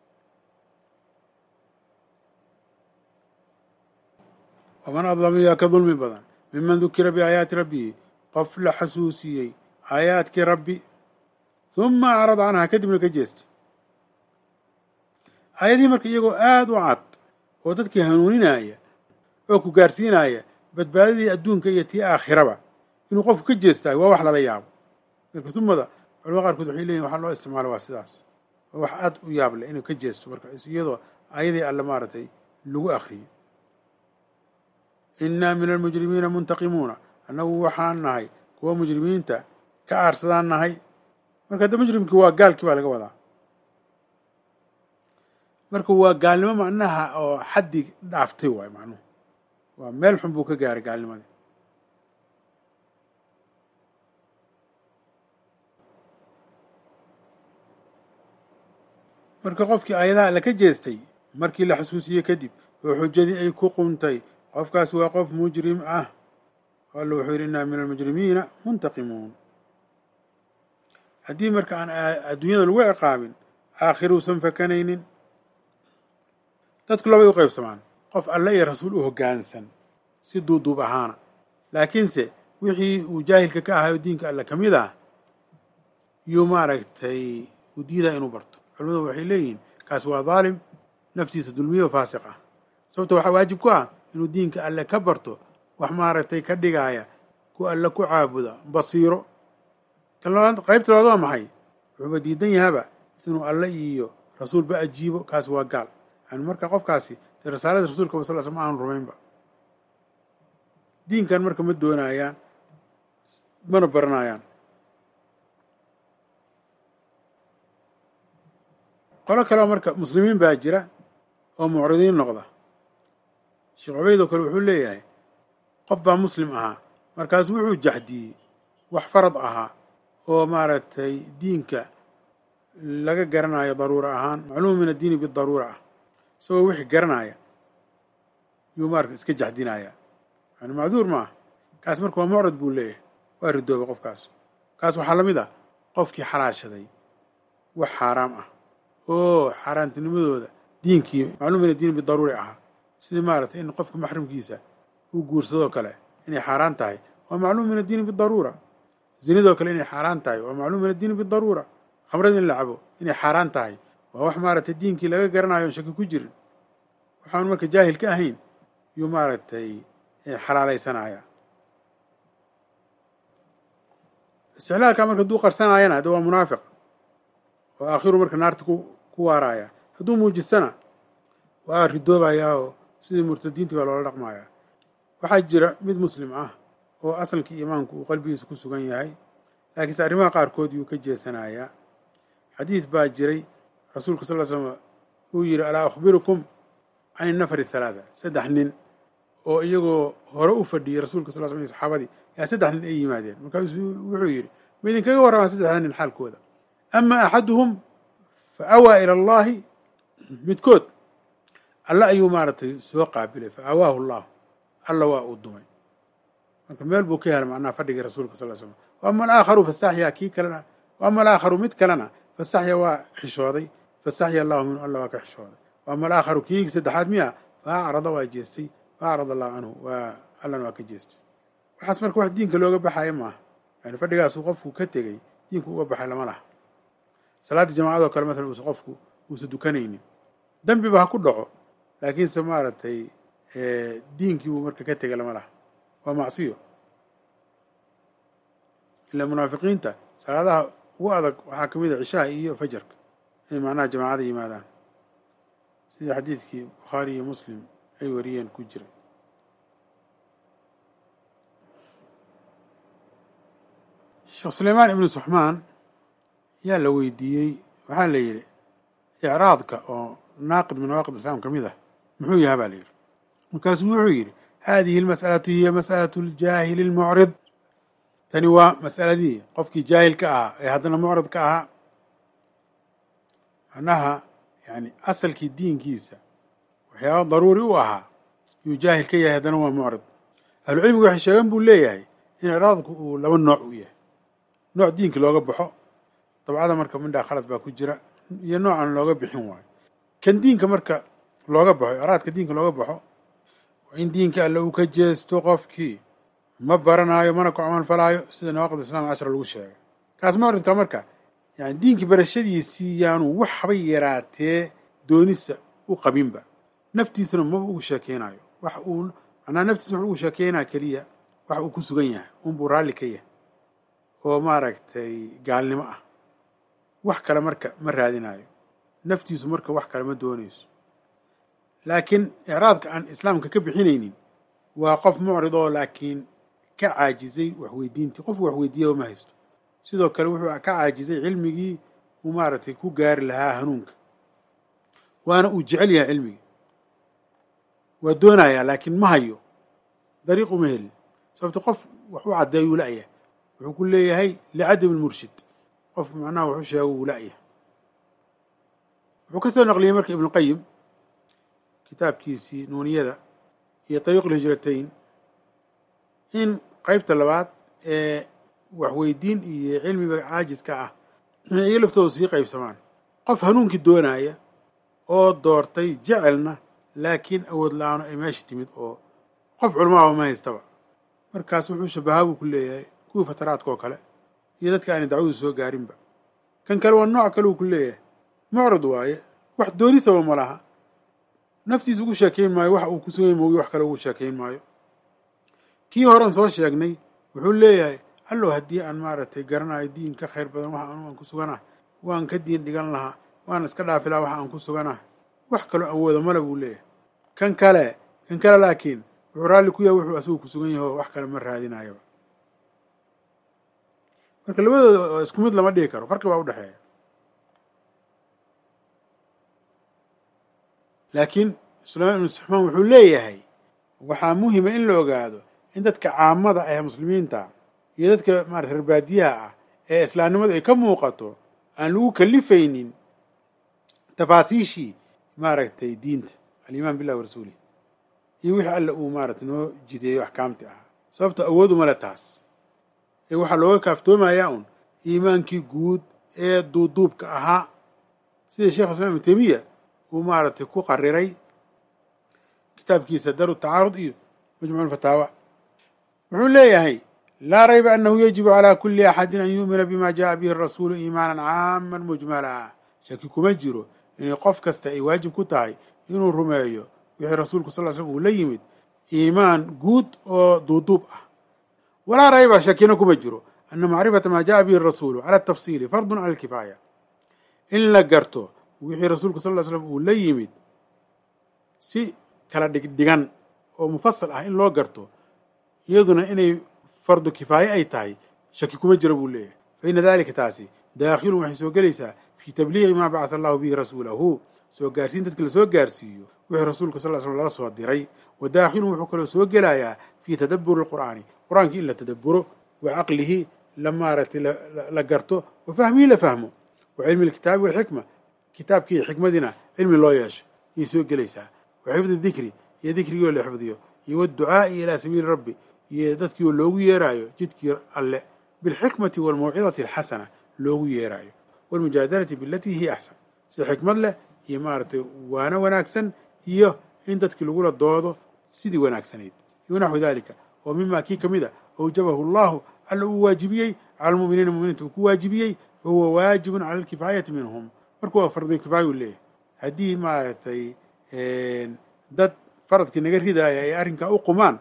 waman adlamu yaa ka dulmi badan miman dukira biaayaati rabbihi qof la xasuusiyey aayaadkii rabbi huma acrada canhaa kadibna ka jeestay. aayadihii marka iyagoo aada u cad oo dadkii hanuuninaya oo ku gaarsiinaya badbaadadii adduunka iyo tii aakhiraba inuu qofku ka jeestaayo waa wax lala yaabo. marka humada culamada qaarkood waxay leeyihin waxaa loo isticmaala waa sidaas waa wax aada u yaab leh inuu ka jeesto marka iyadoo aayadii alle maaragtay lagu akriyo. innaa min almujrimiina muntaqimuuna annagu waxaan nahay kuwa mujrimiinta ka aarsadaan nahay. marka hadda mujrimkii waa gaalkii baa laga wadaa. marka waa gaalnimo macnaha oo xaddi dhaaftay waay macnuhu waa meel xun buu ka gaaray gaalnimadii. marka qofkii aayadaha alle ka jeestay markii la xasuusiyey kadib oo xujadii ay ku quntay qofkaas waa qof mujrim ah. alla wuxuu yidhi innaa min almujrimiina muntaqimuun. haddii marka aan adduunyada lagu ciqaabin aakhiruusan fakanaynin. dadku labay u qaybsamaan qof alle iyo rasuul u hoggaansan si duuduub ahaana laakiinse wixii uu jaahilka ka ahayo diinka alle ka mid ah yuu maaragtay u diidaa inuu barto. culamadu waxay leeyihiin kaas waa daalim naftiisa dulmiyo faasiq ah sababto waxaa waajib ku ah inuu diinka alle ka barto wax maaragtay ka dhigaaya ku alle ku caabuda basiiro. qaybta labaad waa maxay wuxuuba diidan yahaba inuu alle iyo rasuulba ajiibo kaas waa gaal yani marka qofkaasi dee risaalada rasuulka sal sl ma aanu rumaynba diinkan marka ma doonayaan mana baranayaan. qolo kaleo marka muslimiin baa jira oo mucridiin noqda. sheekh cubayd oo kale wuxuu leeyahay qof baa muslim ahaa markaasu wuxuu jaxdiyey wax farad ahaa oo maaragtay diinka laga garanayo daruura ahaan macluum min addiini bidaruura ah isagoo wixii garanaya yuu maarata iska jaxdinaya yani macduur ma ah kaas marka waa mucrid buu leeyahay waa ridooba qofkaas. kaas waxaa la mid ah qofkii xalaashaday wax xaaraam ah oo xaaraantinimadooda diinkii macluum min addiini bidaruuri ahaa sidii maaragtay in qofka maxrimkiisa uu guursadoo kale inay xaaraan tahay waa macluum min addiini bidaruura. zinadoo kale inay xaaraan tahay waa macluum min addiini bidaruura. khamrada in la cabo inay xaaraan tahay waa wax maaragtay diinkii laga garanayo on shaki ku jirin waxaanu marka jaahil ka ahayn yuu maaragtay xalaalaysanaya. isticlaalkaa marka hadduu qarsanaayana hadda waa munaafiq oo aakhiru marka naarta ku ku waaraaya. hadduu muujisana waa ridoobayaa oo sidii murtadiintii baa loola dhaqmayaa. waxaa jira mid muslim ah oo asalkii iimaanku uu qalbigiisa ku sugan yahay laakiinse arrimaha qaarkood yuu ka jeesanayaa. xadiid baa jiray rasuulka sal l slam uu yidhi alaa akhbirukum can innafari halaada saddex nin oo iyagoo hore u fadhiyey rasuulka sal l slam iyo saxaabadii yaa saddex nin ay yimaadeen markaasuu wuxuu yidhi ma idinkaga warramaa saddexda nin xaalkooda ama axaduhum fa awaa ila allahi midkood alle ayuu maaragtay soo qaabilay fa awaahu allahu alla waa uu dumay marka meel buu ka helay macnaha fadhigii rasuulka sal slam waama alaakharu fastaxyaa kii kalena waama alaakharu mid kalena fastaxya waa xishooday fastaxya allahu minhu alla waa ka xishooday waama alaakharu kii saddexaad miya fa acrada waa jeestay fa acrada allahu canhu waa allana waa ka jeestay waxaas marka wax diinka looga baxayo maaha yani fadhigaasuu qofku ka tegey diinku uga baxay lama laha salaadda jamaacadoo kale maalan uusa qofku uusa dukanaynin dembiba ha ku dhaco laakiinse maaragtay diinkii buu marka ka tegay lama laha waa macsiyo ilaa munaafiqiinta salaadaha ugu adag waxaa ka mid a cishaha iyo fajarka inay macnaha jamaacada yimaadaan sida xadiidkii bukhaari iyo muslim ay wariyeen ku jira sheekh sulaymaan ibnu suxmaan yaa la weydiiyey waxaa la yidhi icraadka oo naaqid min nawaaqid islaam ka mid ah muxuu yahay baa la yidhi markaasuu wuxuu yidhi haadihi almas'alatu hiya mas'alatu aljaahili almucrid tani waa mas'aladii qofkii jaahilka ahaa ee haddana mucrid ka ahaa macnaha yani asalkii diinkiisa waxyaaba daruuri u ahaa yuu jaahil ka yahay haddana waa mucrid ahlucilmigu waxay sheegan buu leeyahay in icraadku uu laba nooc u yahay nooc diinka looga baxo dabcada marka mindhaa khalad baa ku jira iyo noocan looga bixin waayo kan diinka marka looga baxo icraadka diinka looga baxo in diinka alle uu ka jeesto qofkii ma baranaayo mana ku camal falaayo sida nawaaqid islam cashra lagu sheegay kaas mucridka marka yani diinkii barashadiisii yaanu waxba yaraatee doonisa u qabinba naftiisuna maba ugu sheekeynayo wax uu macnaha naftiisa wax ugu sheekeynaya keliya wax uu ku sugan yahay unbuu raalli ka yahay oo maaragtay gaalnimo ah wax kale marka ma raadinayo naftiisu marka wax kale ma doonayso laakiin icraadka aan islaamka ka bixinaynin waa qof mucrid oo laakiin ka caajizay waxweydiintii qofku waxweydiiya ma haysto sidoo kale wuxuu ka caajizay cilmigii uu maaragtay ku gaari lahaa hanuunka waana uu jecel yahay cilmigii waa doonayaa laakiin ma hayo dariiq uma helin sababto qof wax u caddeeyuu la'yahay wuxuu ku leeyahay licadam lmurshid qof macnaha waxu sheego uu la'yahay wuxuu ka soo naqliyey marka ibnuqayim kitaabkiisii nuuniyada iyo طariiq اlhijratayn in qaybta labaad ee waxweydiin iyo cilmiga caajiska ah inay iga laftooda sii qaybsamaan qof hanuunkii doonaya oo doortay jecelna laakiin awood la-aano ay meesha timid oo qof culamaaba ma haystaba markaas wuxuu shabahaa buu ku leeyahay kuwii fataraadka oo kale iyo dadka aanay dacwadu soo gaarinba kan kale waa nooc kale uu ku leeyahay mucrid waaye wax doonisaba ma laha naftiisa ugu sheekeyn maayo waxa uu ku sugay moogi wax kale ugu sheekeyn maayo kii horan soo sheegnay wuxuu leeyahay allow haddii aan maaragtay garanayo diin ka khayr badan waxa aan ku suganah waan ka diin dhigan lahaa waan iska dhaafi lahaa waxa aan ku suganah wax kaloo awooda male buu leeyahay kan kale kan kale laakiin wuxuu raalli ku yahay wuxuu asagu ku sugan yahay oo wax kale ma raadinayaba marka labadooda isku mid lama dhigi karo farqi baa u dhexeeya laakiin sulaymaan ibnu suxmaan wuxuu leeyahay waxaa muhima in la ogaado in dadka caamada ah ee muslimiinta iyo dadka maarata reerbaadiyaha ah ee islaamnimadu ay ka muuqato aan lagu kalifaynin tafaasiishii maaragtay diinta alimaan billahi wa rasuulih iyo wixii alle uu maarata noo jideeyo axkaamti ahaa sababto awood uma le taas ee waxaa looga kaaftoomayaa un iimaankii guud ee duuduubka ahaa sida sheekh islam ibnu taymiya uu maaragtay ku qariray kitaabkiisa daru tacaarud iyo majmuuc ulfataawa wuxuu leeyahay laa rayba annahu yajibu calaa kulli axadin an yu'mina bima jaءa bihi arasuulu iimaanan caaman mujmala shaki kuma jiro inay qof kasta ay waajib ku tahay inuu rumeeyo wixii rasuulku sal l slm uu la yimid iimaan guud oo duuduub ah walaa rayba shakina kuma jiro ana macrifata maa jaءa bihi arasuulu cala atafsiili fardun cala alkifaaya in la garto wixii rasuulku sal l slm uu la yimid si kala dhigdhigan oo mufasal ah in loo garto iyaduna inay fardu kifaaye ay tahay shaki kuma jiro buu leeyahay fa ina dalika taasi daakhilun waxay soo gelaysaa fii tabliiqi maa bacatha allahu bihi rasuulahu soo gaarsiin dadka la soo gaarsiiyo wixii rasuulka sal l slm lala soo diray wa daakhilun wuxuu kaloo soo gelayaa fii tadabburi alqur'aani qur-aankii in la tadabburo wa caqlihi la maaragtay la garto wa fahmihi la fahmo wa cilmi alkitaabi walxikma kitaabkii iyo xikmadiina cilmi loo yeesho ayay soo gelaysaa wa xifdi dikri iyo dikrigoo la xifdiyo iyo waadducaa'i ilaa sabiili rabbi iyo dadkii oo loogu yeeraayo jidkii alle bilxikmati waalmawcidati alxasana loogu yeeraayo waalmujaadalati bilatii hiya axsan si xikmad leh iyo maaragtay waano wanaagsan iyo in dadkii lagula doodo sidii wanaagsanayd iyo naxwu dalika oo mimaa kii ka mid a awjabahu allahu alla uu waajibiyey cala almu'miniina muminiinta uu ku waajibiyey fahuwa waajibun cala alkifaayati minhum marka waa fardi kifaaya u leeyahay haddii maaragtay dad faradkii naga ridaaya ay arrinkaa u qumaan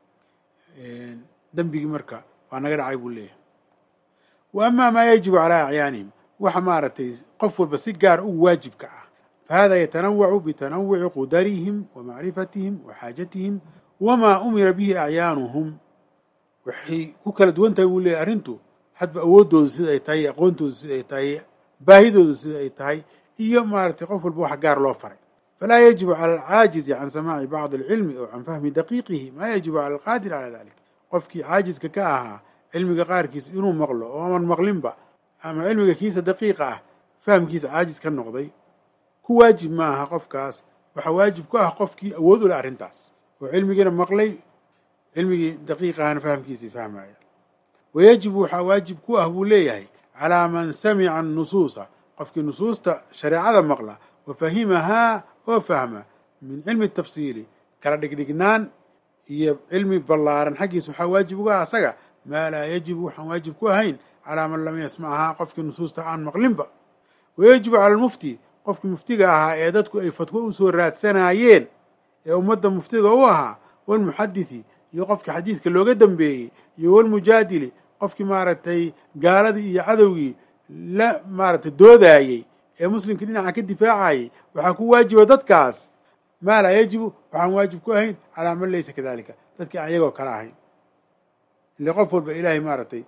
dembigii marka waa naga dhacay buu leeyahay wa amaa maa yajibu calaa acyaanihim waxa maaragtay qof walba si gaar u waajibka ah fahada yatanawacu bitanawuci qudarihim wa macrifatihim wa xaajatihim wamaa umira bihi acyaanuhum waxay ku kala duwan tahay buu leeyahy arrintu hadba awooddoodu sida ay tahay aqoontoodu sida ay tahay baahidoodu sida ay tahay iyo maaragtay qof walba wax gaar loo faray falaa yajibu cala alcaajizi can samaaci bacdi alcilmi ow can fahmi daqiiqihi maa yajibu cala alqaadir calaa dalik qofkii caajiska ka ahaa cilmiga qaarkiisa inuu maqlo oo aman maqlinba ama cilmiga kiisa daqiiqa ah fahamkiisa caajis ka noqday ku waajib ma aha qofkaas waxaa waajib ku ah qofkii awood u leh arrintaas oo cilmigiina maqlay cilmigii daqiiqa ahna fahamkiisii fahmaya wayajibu waxaa waajib ku ah buu leeyahay calaa man samica annusuusa qofkii nusuusta shareecada maqla wa fahimahaa oo fahma min cilmi tafsiili kala dhigdhignaan iyo cilmi ballaaran xaggiisa waxaa waajib uga ah asaga maa laa yajibu waxaan waajib ku ahayn calaa man lam yasmacahaa qofkii nusuusta aan maqlinba wayajibu cala almufti qofkii muftiga ahaa ee dadku ay fatwo u soo raadsanaayeen ee ummadda muftiga u ahaa walmuxadisi iyo qofkii xadiidka looga dambeeyey iyo walmujaadili qofkii maaragtay gaaladii iyo cadowgii la maaragtay doodaayey ee muslimkii dhinaca ka difaacayey waxaa ku waajiba dadkaas maa laa yajibu waxaan waajib ku ahayn calaa man laysa kadalika dadkii aan iyagoo kala ahayn ile qof walba ilaahay maaragtay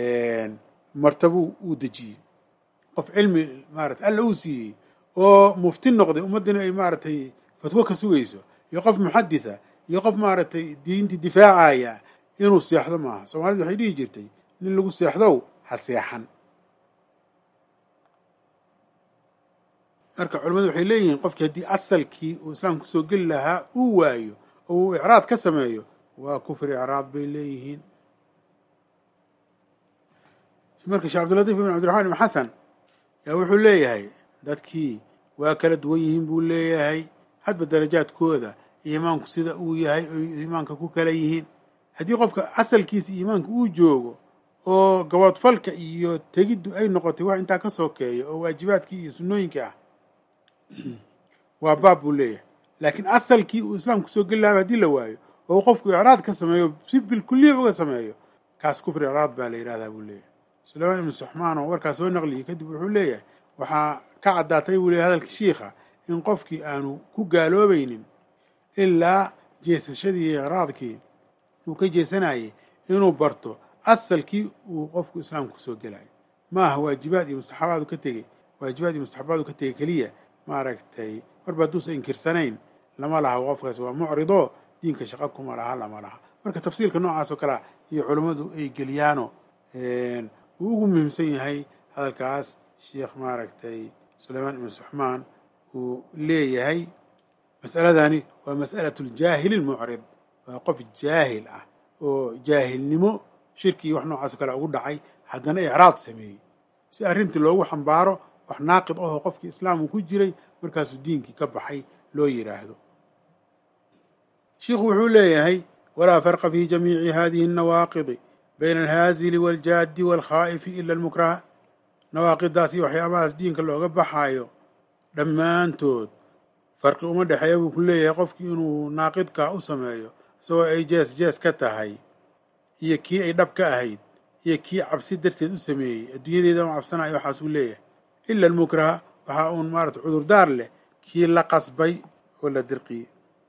martabuu uu dejiyey qof cilmi maarata alla uu siiyey oo mufti noqday ummaddina ay maaragtay fatwo ka sugayso iyo qof muxaditha iyo qof maaragtay diintii difaacaya inuu seexdo maaha soomaalida waxay dhihi jirtay nin lagu seexdow ha seexan marka culimmadu waxay leeyihiin qofkii haddii asalkii uu islaamka kusoo geli lahaa uu waayo oo uu icraad ka sameeyo waa kufri icraad bay leeyihiin marka sheekh cabdilatiif ibn cabdiraxmaan ibn xasan yaa wuxuu leeyahay dadkii waa kala duwan yihiin buu leeyahay hadba darajaadkooda iimaanku sida uu yahay oy iimaanka ku kala yihiin haddii qofka asalkiisa iimaanka uu joogo oo gaboodfalka iyo tegiddu ay noqotay wax intaa ka sokeeya oo waajibaadkii iyo sunnooyinkii ah waa baab buu leeyahay laakiin asalkii uu islaamku soo geli lahaa haddii la waayo oo qofku icraad ka sameeyo si bilkuliya uga sameeyo kaas kufri icraad baa la yidhahdaa buu leeyahay sulaymaan ibnu suxmaan oo warkaas soo naqliyey kadib wuxuu leeyahay waxaa ka caddaatay buu leeyahay hadalka shiikha in qofkii aanu ku gaaloobaynin ilaa jeesashadii iyo icraadkii uu ka jeesanayay inuu barto asalkii uu qofku islaamka kusoo gelayo maaha waajibaad iyo mustaxabaadu ka tegey waajibaad iyo mustaxabaadu ka tegey keliya maaragtay marba hadduusa inkirsanayn lama laha qofkaas waa mucrido diinka shaqa kuma laha lama laha marka tafsiilka noocaas oo kalea iyo culummadu ay geliyaano wuu ugu muhiimsan yahay hadalkaas sheekh maaragtay sulaymaan ibnu suxmaan uu leeyahay mas'aladani waa mas'alatu ljaahili almucrid waa qof jaahil ah oo jaahilnimo shirki iyo wax noocaas oo kale ugu dhacay haddana icraad sameeyey si arrintii loogu xambaaro wax naaqid ahoo qofkii islaamku ku jiray markaasuu diinkii ka baxay loo yidhaahdo shiikhu wuxuu leeyahay walaa farqa fi jamiici hadihi الnawaaqidi bayna alhaazili wاljaadi wاlkhaa'ifi ila almukraha nawaaqidaas iyo waxyaabahaas diinka looga baxaayo dhammaantood farqi uma dhexeeya buu ku leeyahay qofkii inuu naaqidkaa u sameeyo isagoo ay jees jees ka tahay iyo kii ay dhab ka ahayd iyo kii cabsi darteed u sameeyey adduunyadeeda u cabsanayo waxaasuu leeyahay ila almukraha waxaa uun maarata cudurdaar leh kii la qasbay oo la dirqiyey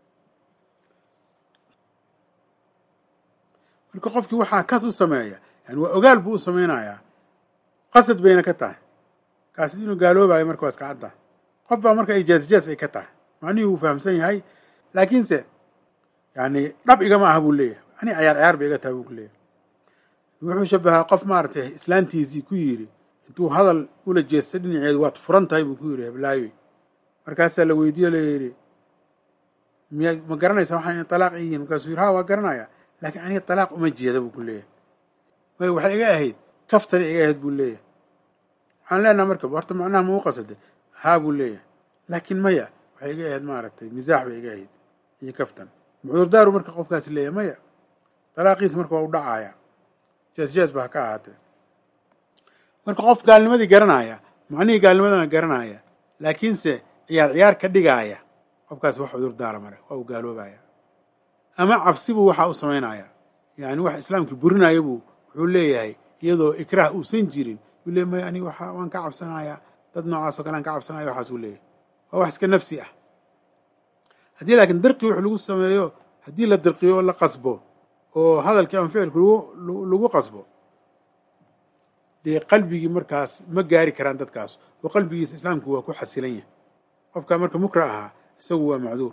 marka qofkii waxaa kas u sameeya yani waa ogaal buu u samaynayaa qasad bayna ka tahay kaasi inuu gaaloobayo marka waa iska cadda qof baa marka ay jees-jees ay ka tahay macnihii wuu fahamsan yahay laakiinse yani dhab igama aha buu leeyahay ani cayaar cayaar bay iga tahay buu ku leeyahay wuxuu shabahaa qof maaragtay islaantiisii ku yidhi intuu hadal ula jeestay dhinaceedu waad furan tahay buu ku yidhi heblaayoy markaasaa la weydiiyo layidhi miya ma garanaysaa waxaa ina talaaq yihiin markaasuu yidhi ha waa garanaya laakiin aniga talaaq uma jeeda buu ku leeyahay. may waxay iga ahayd kaftani iga ahayd buu leeyahay. waxaan leenaha marka horta macnaha ma u qasade haa buu leeyahay, laakiin maya waxay iga ahayd maaragtay misaax bay iga ahayd iyo kaftan. cudurdaaru marka qofkaasi leeyahay maya, talaaqiis marka waa u dhacaaya, jaas jaas ba ha ka ahaatee. marka qof gaalnimadii garanaya, macnihii gaalnimadana garanaya, laakiinse ciyaar ciyaar ka dhigaaya, qofkaasi wax cudurdaara male, waa uu gaaloobaya. ama cabsi buu waxaa u samaynaya, yani wax islaamkii burinaya buu wuxuu leeyahay iyadoo ikraah uusan jirin, uu leeyahy maya aniga waxa waan ka cabsanayaa, dad noocaas oo kale aan ka cabsanaya, waxaas uu leeyahay. waa wax iska nafsi ah. haddii laakiin dirqi wux lagu sameeyo, haddii la dirqiyo oo la qasbo oo hadalkii ama ficilku lagu lagu qasbo, dee qalbigii markaas ma gaari karaan dadkaas, oo qalbigiisa islaamku waa ku xasilan yahay. qofkaa marka mukra ahaa isagu waa macduur.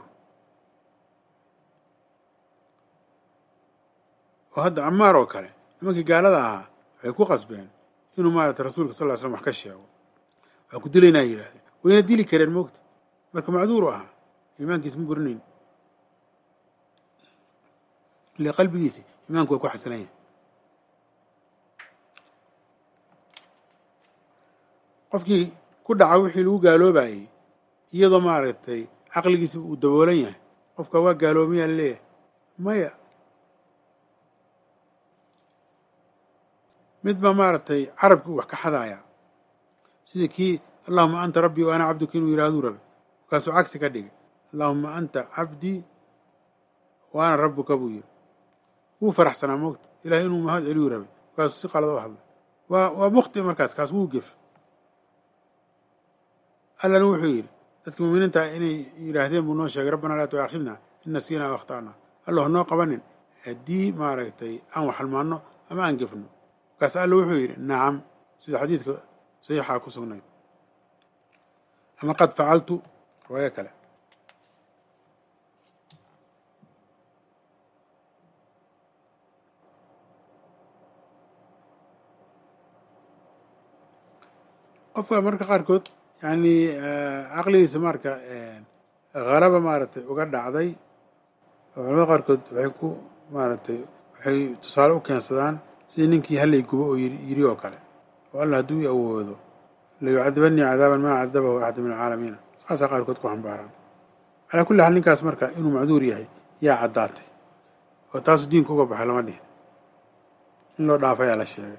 oo hadda camaar oo kale nimankii gaalada ahaa waxay ku qasbeen inuu maarata rasuulka sal ly slam wax ka sheego, waxaa ku dilaynaa yidhahdeen, wayna dili kareen moogta. marka macduuru ahaa, iimaankiisa ma burinayn, ile qalbigiisi iimaanku waa ku xasilan yahay. qofkii ku dhaca wixii lagu gaaloobayey iyadoo maaragtay caqligiisa uu daboolan yahay, qofka waa gaaloomayaa laleeyahay maya. mid baa maaragtay carabkii uu wax ka xadaaya, sida kii allahuma anta rabbii wa ana cabduka inuu yidhahduu rabe, markaasuu cagsi ka dhigay, allahuma anta cabdii wa ana rabbuka buu yiri. wuu faraxsanaa moogta ilahay inuu mahad celiyuu rabay, markaasuu si qalada u hadlay. waa waa mukti markaas, kaas wuu gef. allana wuxuu yidhi dadka muuminiinta inay yidhaahdeen buu noo sheegay, rabbanaa laa tu'aakhidna in nasiinaa wa akhta'naa, alla ha noo qabanin haddii maaragtay aan wax halmaanno ama aan gefno. markaas alla wuxuu yidhi nacam, sida xadiidka saxiixaa ku sugnayd, ama qad facaltu riwaayo kale. qofka marka qaarkood yani caqligiisa marka halaba maaragtay uga dhacday, culamada qaarkood waxay ku maaragtay waxay tusaale u keensadaan sidii ninkii hallay gubo oo yiri oo kale, oo alla hadduu i awoodo layucadibanii cadaaban maa cadabahu axad min alcaalamiina, saasaa qaarkood ku xambaaraan. calaa kulli xaal ninkaas marka inuu macduur yahay yaa caddaatay, oo taasu diinka uga baxay lama dhihin, in loo dhaafo ayaa la sheegay.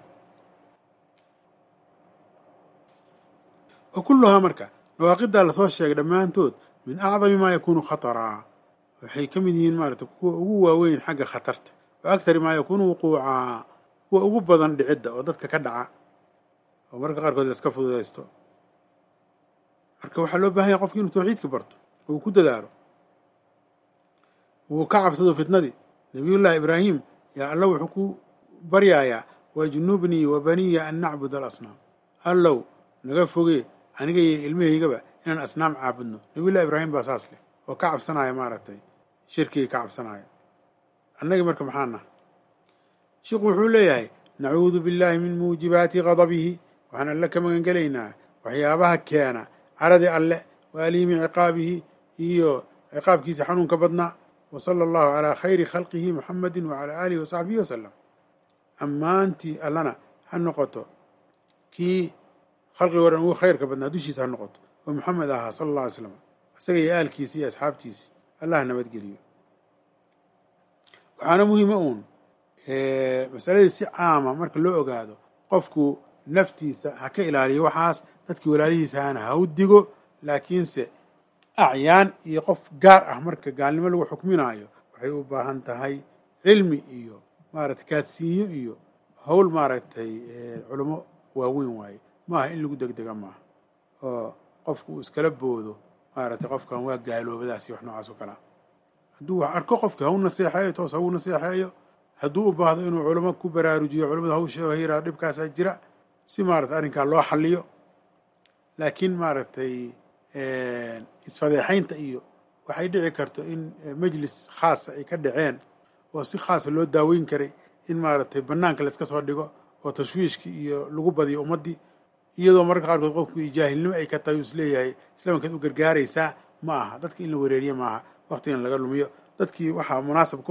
wa kulluhaa marka nawaaqidaa lasoo sheegay dhammaantood min acdami maa yakuunu khataraa, waxay ka mid yihiin maaragtay kuwa ugu waaweyn xagga khatarta, wa aktari maa yakuunu wuquucaa, kuwa ugu badan dhicidda oo dadka ka dhaca, oo marka qaarkood laska fududaysto. marka waxaa loo baahan yahay qofki inuu tawxiidka barto oo uu ku dadaalo, wuu ka cabsado fitnadii. nabiyullaahi ibraahim yaa alla wuxuu ku baryaayaa wajnubnii wa baniya an nacbud alasnaam, allow naga fogee aniga iyo ilmahaygaba inaan asnaam caabudno. nabiyullahi ibraahim baa saas leh oo ka cabsanaya maaragtay shirkigii ka cabsanaya. annagii marka maxaa naha? sheikhu wuxuu leeyahay nacuudu billaahi min muujibaati gadabihi, waxaan alle ka magan gelaynaa waxyaabaha keena caradii alle, wa aliimi ciqaabihi, iyo ciqaabkiisa xanuunka badnaa. wa sala allahu calaa khayri khalqihi muxamadin wacalaa aalihi wasaxbihi wasalam. ammaantii allana ha noqoto kii khalqigoo dhan ugu khayrka badnaa dushiisa ha noqoto, oo maxamed ahaa sala allah alay slam, isaga iyo aalkiisi iyo asxaabtiisi allah nabadgeliyo. waxaana muhiima uun masaladii si caama marka loo ogaado, qofku naftiisa ha ka ilaaliyo waxaas, dadkii walaalihiisa hana ha u digo. laakiinse acyaan iyo qof gaar ah marka gaalnimo lagu xukminaayo waxay u baahan tahay cilmi iyo maaragtay kaadsiinyo iyo hawl maaragtay culamo waaweyn waaye, maaha in lagu degdega maaha, oo qofku uu iskala boodo maaragtay qofkan waa gaaloobadaas iyo wax noocaas oo kalea. hadduu wax arko qofki ha u naseexeeyo, toos ha u naseexeeyo. hadduu u baahdo inuu culamo ku baraarujiyo, culamada ha u sheego hiraa dhibkaasaa jira, si maaragtay arrinkaa loo xalliyo. laakiin maaragtay isfadeexaynta iyo waxay dhici karto in majlis khaasa ay ka dhaceen oo si khaasa loo daaweyn karay, in maaragtay banaanka la iska soo dhigo oo tashwiishki iyo lagu badiyo ummaddii, iyadoo mararka qaarkood qofku jaahilnimo ay ka tahay, is leeyahay islaamkeed u gargaaraysaa. ma aha, dadka in la wereeriye maaha, waktigan laga lumiyo. dadkii waxaa munaasab ku ah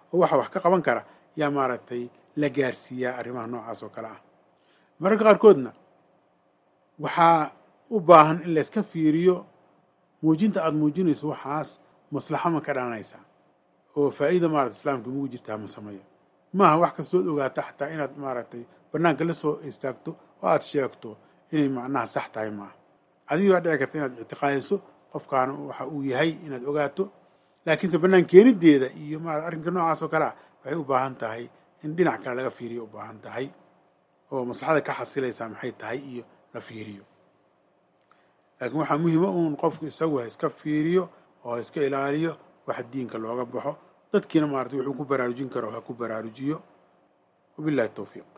oo waxa wax ka qaban kara yaa maaragtay la gaarsiiyaa arrimaha noocaas oo kale ah. mararka qaarkoodna waxaa u baahan in layska fiiriyo muujinta aada muujinayso waxaas maslaxo ma ka dhalanaysaa oo faa'iida maaragtay islaamka mugu jirtaa ma sameeyo. maaha wax kastood ogaata xataa inaad maaragtay bannaanka la soo istaagto oo aada sheegto inay macnaha sax tahay maaha. adiga baa dhici karta inaad ictiqaadiso qofkaan waxa uu yahay inaad ogaato, laakiinse bannaan keenideeda iyo ma arrinka noocaas oo kale ah waxay u baahan tahay in dhinac kale laga fiiriyo u baahan tahay oo maslaxada ka xasilaysaa maxay tahay iyo la fiiriyo. laakiin waxaa muhiima uun qofku isagu ha iska fiiriyo oo ha iska ilaaliyo waxa diinka looga baxo, dadkiina maaragtay wuxuu ku baraarujin karo ha ku baraarujiyo. wabillahi tawfiiq.